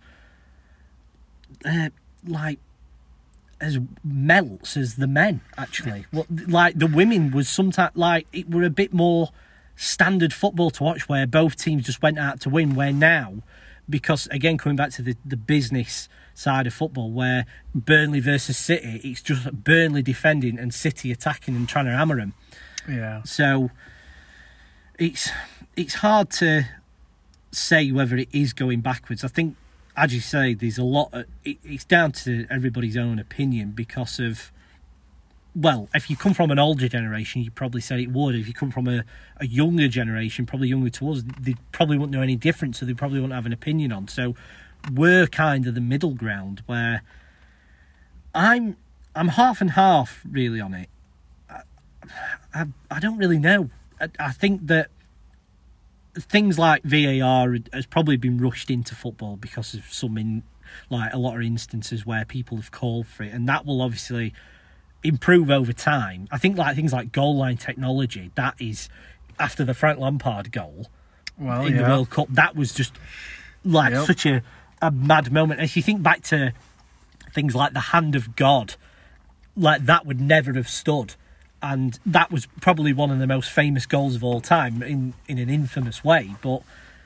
as melts as the men, actually. Like the women was sometimes it were a bit more standard football to watch, where both teams just went out to win. Where now, because again, coming back to the business side of football, where Burnley versus City, it's just Burnley defending and City attacking and trying to hammer them. Yeah. So it's hard to say whether it is going backwards. I think, as you say, there's a lot of, it's down to everybody's own opinion because of, well, if you come from an older generation, you probably say it would. If you come from a younger generation, probably younger to us, they probably wouldn't know any different, so they probably wouldn't have an opinion on. So we're kind of the middle ground where I'm half and half really on it. I don't really know. I think that things like VAR has probably been rushed into football because of a lot of instances where people have called for it, and that will obviously improve over time. I think things like goal line technology, that is, after the Frank Lampard goal in the World Cup, that was just such a mad moment. If you think back to things like the hand of God, like that would never have stood, and that was probably one of the most famous goals of all time in an infamous way. But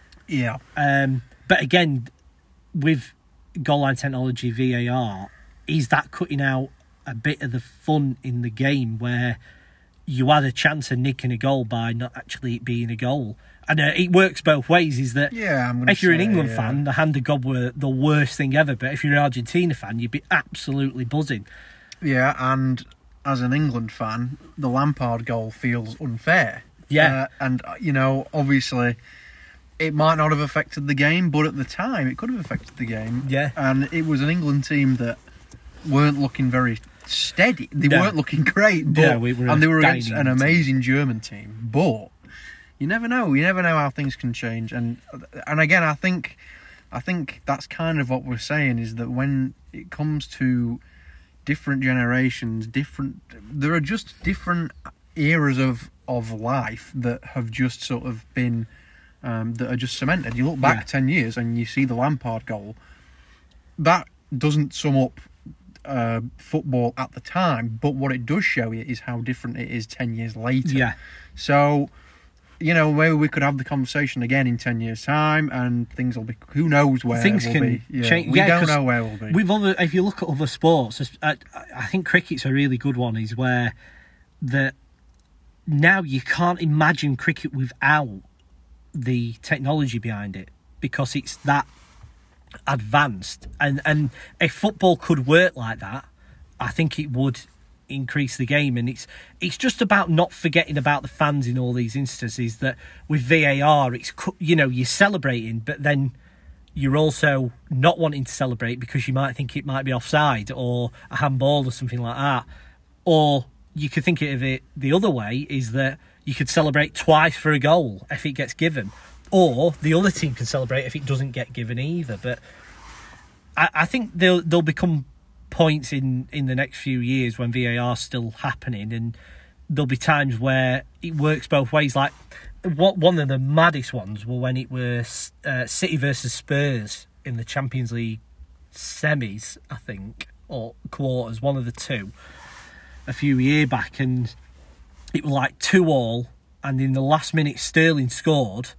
but again, with goal line technology, VAR, is that cutting out a bit of the fun in the game where you had a chance of nicking a goal by not actually it being a goal? And it works both ways. Is that if you're an England fan, the hand of God were the worst thing ever, but if you're an Argentina fan, you'd be absolutely buzzing. Yeah, and as an England fan, the Lampard goal feels unfair. Yeah. And, obviously, it might not have affected the game, but at the time, it could have affected the game. Yeah. And it was an England team that weren't looking very steady. They weren't looking great, but, and they were against an amazing German team. But you never know. You never know how things can change. And again, I think that's kind of what we're saying, is that when it comes to different generations, there are just different eras of life that have just sort of been that are just cemented. You look back 10 years and you see the Lampard goal. That doesn't sum up football at the time, but what it does show you is how different it is 10 years later. Yeah. So, maybe we could have the conversation again in 10 years' time, and things will be. Who knows where things we'll can be? Yeah, change. We don't know where we'll be. If you look at other sports, I think cricket's a really good one. Is where now you can't imagine cricket without the technology behind it because it's that advanced. And if football could work like that, I think it would increase the game. And it's just about not forgetting about the fans in all these instances. That with VAR, it's you're celebrating, but then you're also not wanting to celebrate because you might think it might be offside or a handball or something like that. Or you could think of it the other way, is that you could celebrate twice for a goal if it gets given, or the other team can celebrate if it doesn't get given either. But I think there'll become points in the next few years when VAR's still happening, and there'll be times where it works both ways. Like one of the maddest ones were when it was City versus Spurs in the Champions League semis, I think, or quarters, one of the two, a few years back, and it was like 2-2, and in the last minute Sterling scored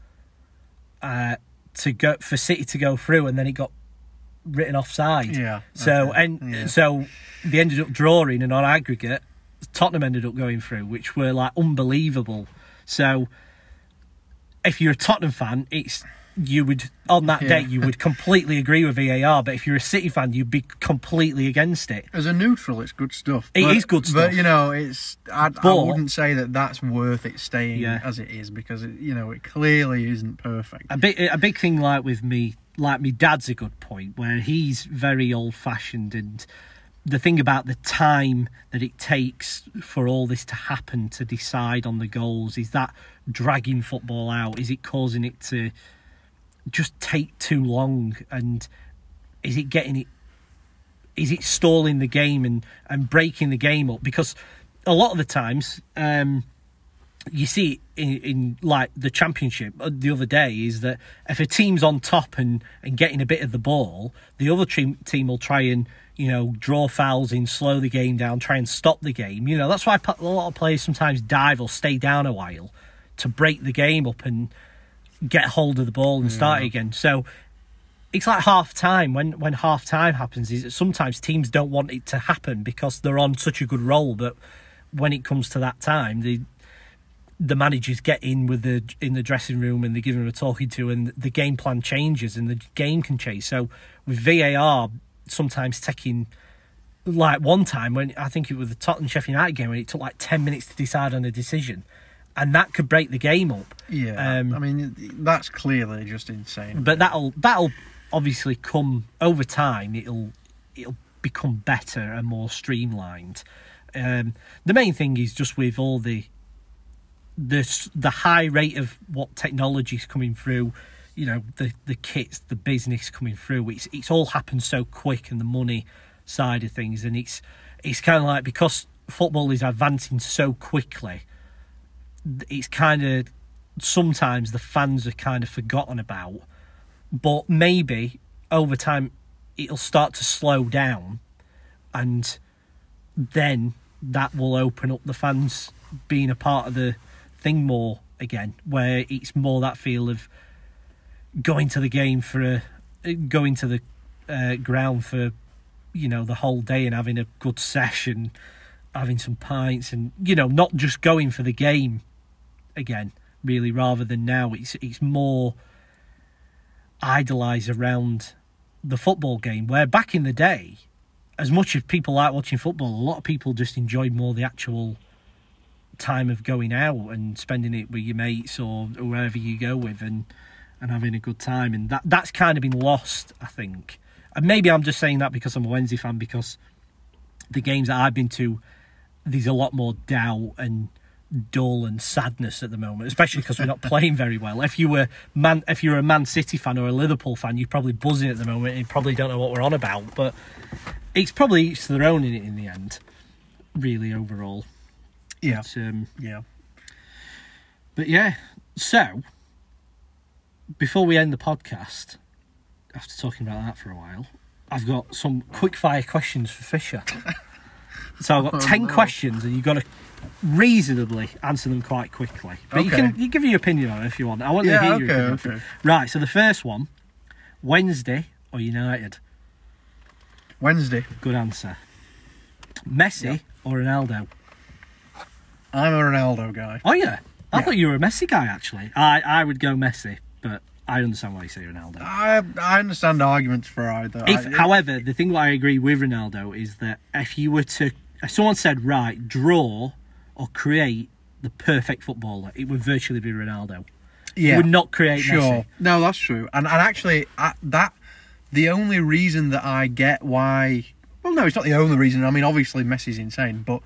for City to go through, and then it got written offside. Yeah. So okay. So they ended up drawing, and on aggregate, Tottenham ended up going through, which were like unbelievable. So if you're a Tottenham fan, you would on that day you would completely agree with VAR, but if you're a City fan, you'd be completely against it. As a neutral, it's good stuff. It is good stuff, but I wouldn't say that that's worth it staying as it is, because it clearly isn't perfect. A big thing with me dad's a good point, where he's very old fashioned, and the thing about the time that it takes for all this to happen to decide on the goals, is that dragging football out? Is it causing it to just take too long? And is it stalling the game and breaking the game up? Because a lot of the times you see in like the Championship the other day, is that if a team's on top and getting a bit of the ball, the other team will try and draw fouls in, slow the game down, try and stop the game. That's why a lot of players sometimes dive or stay down a while to break the game up and get hold of the ball and start it again. So it's like half time. When half time happens, is that sometimes teams don't want it to happen because they're on such a good roll, but when it comes to that time, the managers get in the dressing room and they give them a talking to, and the game plan changes and the game can change. So with VAR sometimes taking, like one time when I think it was the Tottenham Sheffield United game, when it took like 10 minutes to decide on a decision, and that could break the game up. Yeah, I mean that's clearly just insane. But that'll obviously come over time. It'll become better and more streamlined. The main thing is just with all the high rate of what technology is coming through, you know, the kits, the business coming through. It's all happened so quick, and the money side of things, and it's kind of like, because football is advancing so quickly, it's kind of sometimes the fans are kind of forgotten about. But maybe over time it'll start to slow down, and then that will open up the fans being a part of the thing more again, where it's more that feel of going to the game going to the ground for, you know, the whole day and having a good session, having some pints, and, you know, not just going for the game again, really, rather than now it's more idolised around the football game, where back in the day, as much as people like watching football, a lot of people just enjoyed more the actual time of going out and spending it with your mates or wherever you go with, and having a good time. And that's kind of been lost, I think. And maybe I'm just saying that because I'm a Wednesday fan, because the games that I've been to, there's a lot more doubt and dull and sadness at the moment, especially because we're not playing very well. If you're a Man City fan or a Liverpool fan, you're probably buzzing at the moment and you probably don't know what we're on about. But it's probably each to their own in it in the end, really, overall. Yeah. Yeah. But yeah, so before we end the podcast, after talking about that for a while, I've got some quick fire questions for Fisher. So I've got 10 questions, and you've got to reasonably answer them quite quickly. But okay. you give your opinion on it if you want. I want to hear your opinion. Okay. Right, so the first one, Wednesday or United? Wednesday. Good answer. Messi or Ronaldo? I'm a Ronaldo guy. Oh, yeah? I thought you were a Messi guy, actually. I would go Messi, but I understand why you say Ronaldo. I understand arguments for either. However, the thing that I agree with Ronaldo is that if someone said, right, draw or create the perfect footballer, it would virtually be Ronaldo. Yeah, you would not create Messi. No, that's true. And actually, the only reason that I get why... Well, no, it's not the only reason. I mean, obviously, Messi's insane, but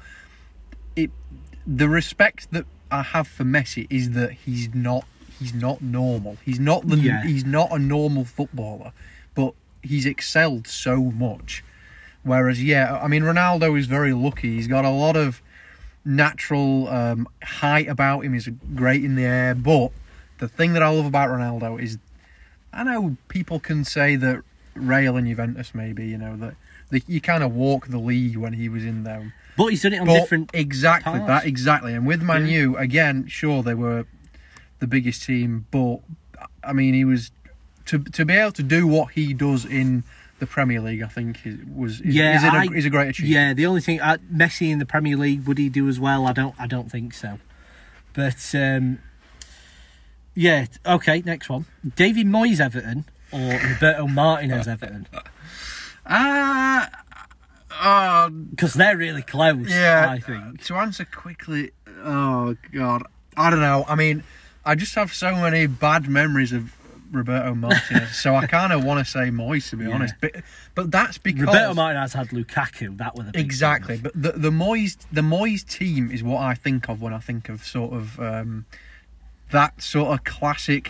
the respect that I have for Messi is that he's not normal. He's not a normal footballer, but he's excelled so much. Whereas, I mean, Ronaldo is very lucky. He's got a lot of natural height about him. He's great in the air. But the thing that I love about Ronaldo is, I know people can say that Real and Juventus maybe, you know, that you kind of walk the league when he was in there. But he's done it on different exactly parts. Exactly. And with Man U, again, sure, they were the biggest team, but I mean, he was to be able to do what he does in the Premier League, I think is a great achievement. Yeah, the only thing, Messi in the Premier League, would he do as well? I don't think so. But yeah, okay, next one. David Moyes Everton or Roberto Martinez Everton? Because they're really close, I think. To answer quickly, oh God, I don't know. I mean, I just have so many bad memories of Roberto Martinez, so I kind of want to say Moyes, to be honest. But that's because Roberto Martinez had Lukaku. That were the big exactly. things. But the Moyes team is what I think of when I think of sort of that sort of classic.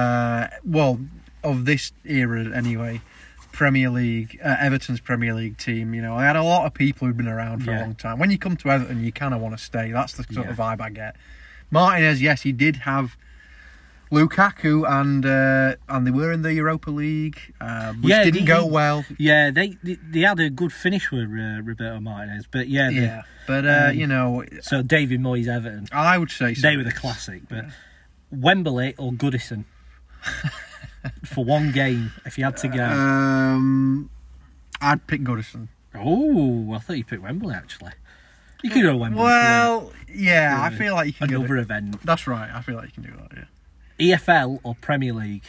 Of this era anyway. Premier League, Everton's Premier League team. You know, I had a lot of people who've been around for a long time. When you come to Everton, you kind of want to stay. That's the sort of vibe I get. Martinez, yes, he did have Lukaku, and they were in the Europa League, which didn't go well. Yeah, they had a good finish with Roberto Martinez, but you know. So David Moyes Everton, I would say so. They were the classic, but Wembley or Goodison. For one game, if you had to go, I'd pick Goodison. Oh, I thought you picked Wembley actually. You could go to Wembley. Well, yeah, I feel like you can another event. That's right. I feel like you can do that. Yeah. EFL or Premier League?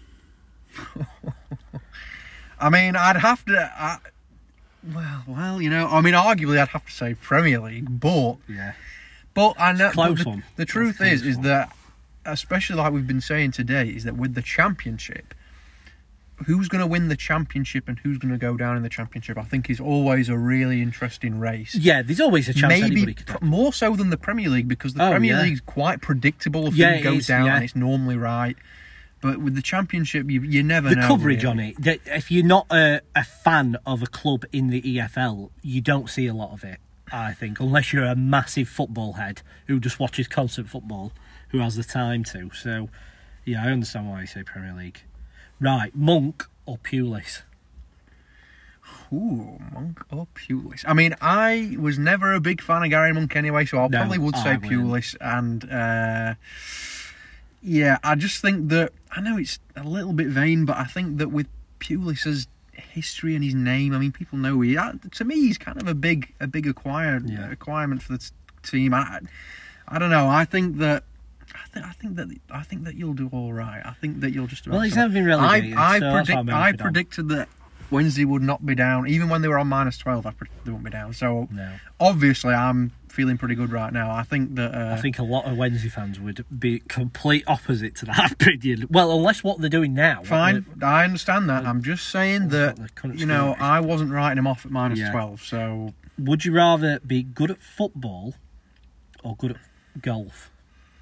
I mean, I'd have to. Well, you know, I mean, arguably, I'd have to say Premier League, but Yeah. but I know Close one. the truth is that, especially like we've been saying today, is that with the Championship, who's going to win the Championship and who's going to go down in the Championship, I think is always a really interesting race. Yeah, there's always a chance anybody Maybe could do. more so than the Premier League, because the Premier League's quite predictable. If it goes down, and it's normally right. But with the Championship, you never know. The coverage really. on it, if you're not a fan of a club in the EFL, you don't see a lot of it, I think, unless you're a massive football head who just watches constant football, who has the time to. So, yeah, I understand why you say Premier League. Right, Monk or Pulis? Ooh, Monk or Pulis? I mean, I was never a big fan of Gary Monk anyway, so I probably would say Pulis. And, yeah, I just think that, I know it's a little bit vain, but I think that with Pulis's history and his name, I mean, people know to me, he's kind of a big acquirement for the team. I don't know. I think that you'll do all right. I think that you'll just about. Well, he's never been relegated. I predicted that Wednesday would not be down, even when they were on -12. I predicted they wouldn't be down. So obviously, I'm feeling pretty good right now. I think that. I think a lot of Wednesday fans would be complete opposite to that opinion. Well, unless what they're doing now. Fine, I understand that. I'm just saying that I wasn't writing him off at -12. So, would you rather be good at football or good at golf?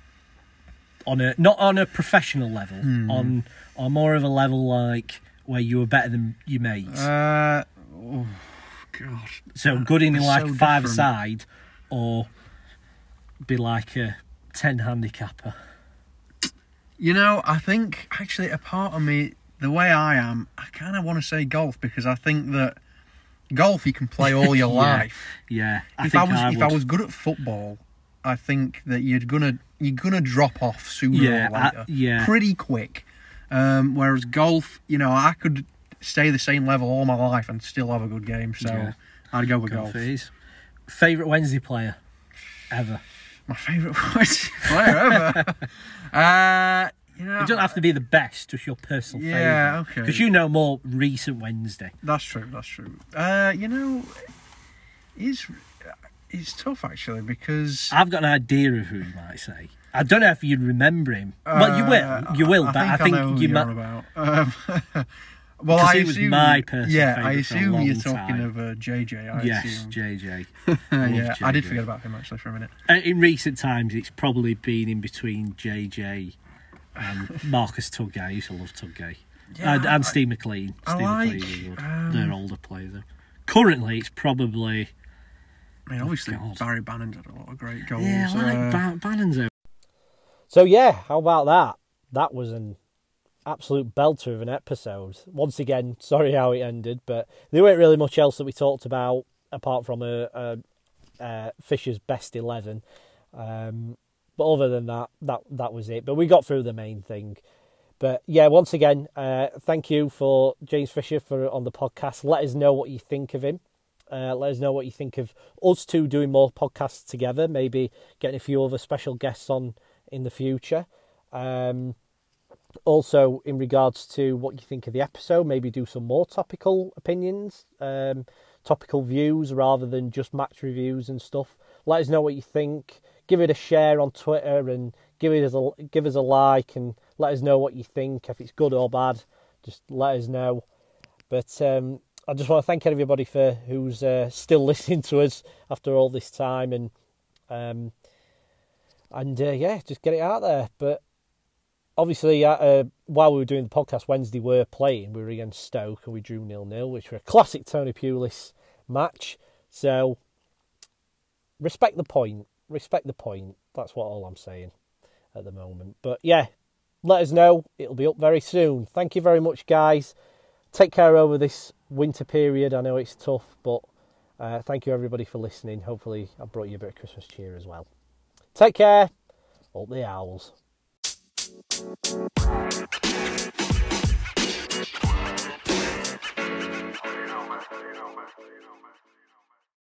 Not on a professional level, on more of a level like where you were better than your mates. Oh God! So good in like so 5-a-side, or be like a 10 handicapper. You know, I think actually a part of me, the way I am, I kind of want to say golf, because I think that golf you can play all your life. Yeah, If I was good at football, I think that you're gonna drop off sooner or later, pretty quick. Whereas golf, you know, I could stay the same level all my life and still have a good game. So I'd go with golf. Favourite Wednesday player ever? My favourite Wednesday player ever? You know, it doesn't have to be the best, just your personal favourite. Yeah, okay. Because you know more recent Wednesday. That's true. You know, it's tough actually, because I've got an idea of who you might say. I don't know if you'd remember him. Well, you will, but I think you might. Well, I assume, was my personal favourite. I assume you're talking of JJ. Yes, JJ. Yeah, I did forget about him actually for a minute. In recent times, it's probably been in between JJ and Marcus Tugay. I used to love Tugay. And Steve McLean. They're older players. Currently, it's probably. I mean, obviously, Barry Bannon's had a lot of great goals. Yeah, I like Bannon's. So, yeah, how about that? That was an absolute belter of an episode. Once again, sorry how it ended, but there weren't really much else that we talked about apart from Fisher's best 11. But other than that was it. But we got through the main thing. But yeah, once again, thank you for James Fisher on the podcast. Let us know what you think of him. Let us know what you think of us two doing more podcasts together. Maybe getting a few other special guests on in the future. Also, in regards to what you think of the episode, maybe do some more topical opinions, topical views rather than just match reviews and stuff. Let us know what you think. Give it a share on Twitter and give us a like and let us know what you think. If it's good or bad, just let us know. But I just want to thank everybody who's still listening to us after all this time, and just get it out there. But obviously, while we were doing the podcast, Wednesday we were against Stoke and we drew 0-0, which were a classic Tony Pulis match. So respect the point. That's all I'm saying at the moment. But yeah, let us know. It'll be up very soon. Thank you very much, guys. Take care over this winter period. I know it's tough, but thank you everybody for listening. Hopefully I brought you a bit of Christmas cheer as well. Take care. Up the Owls.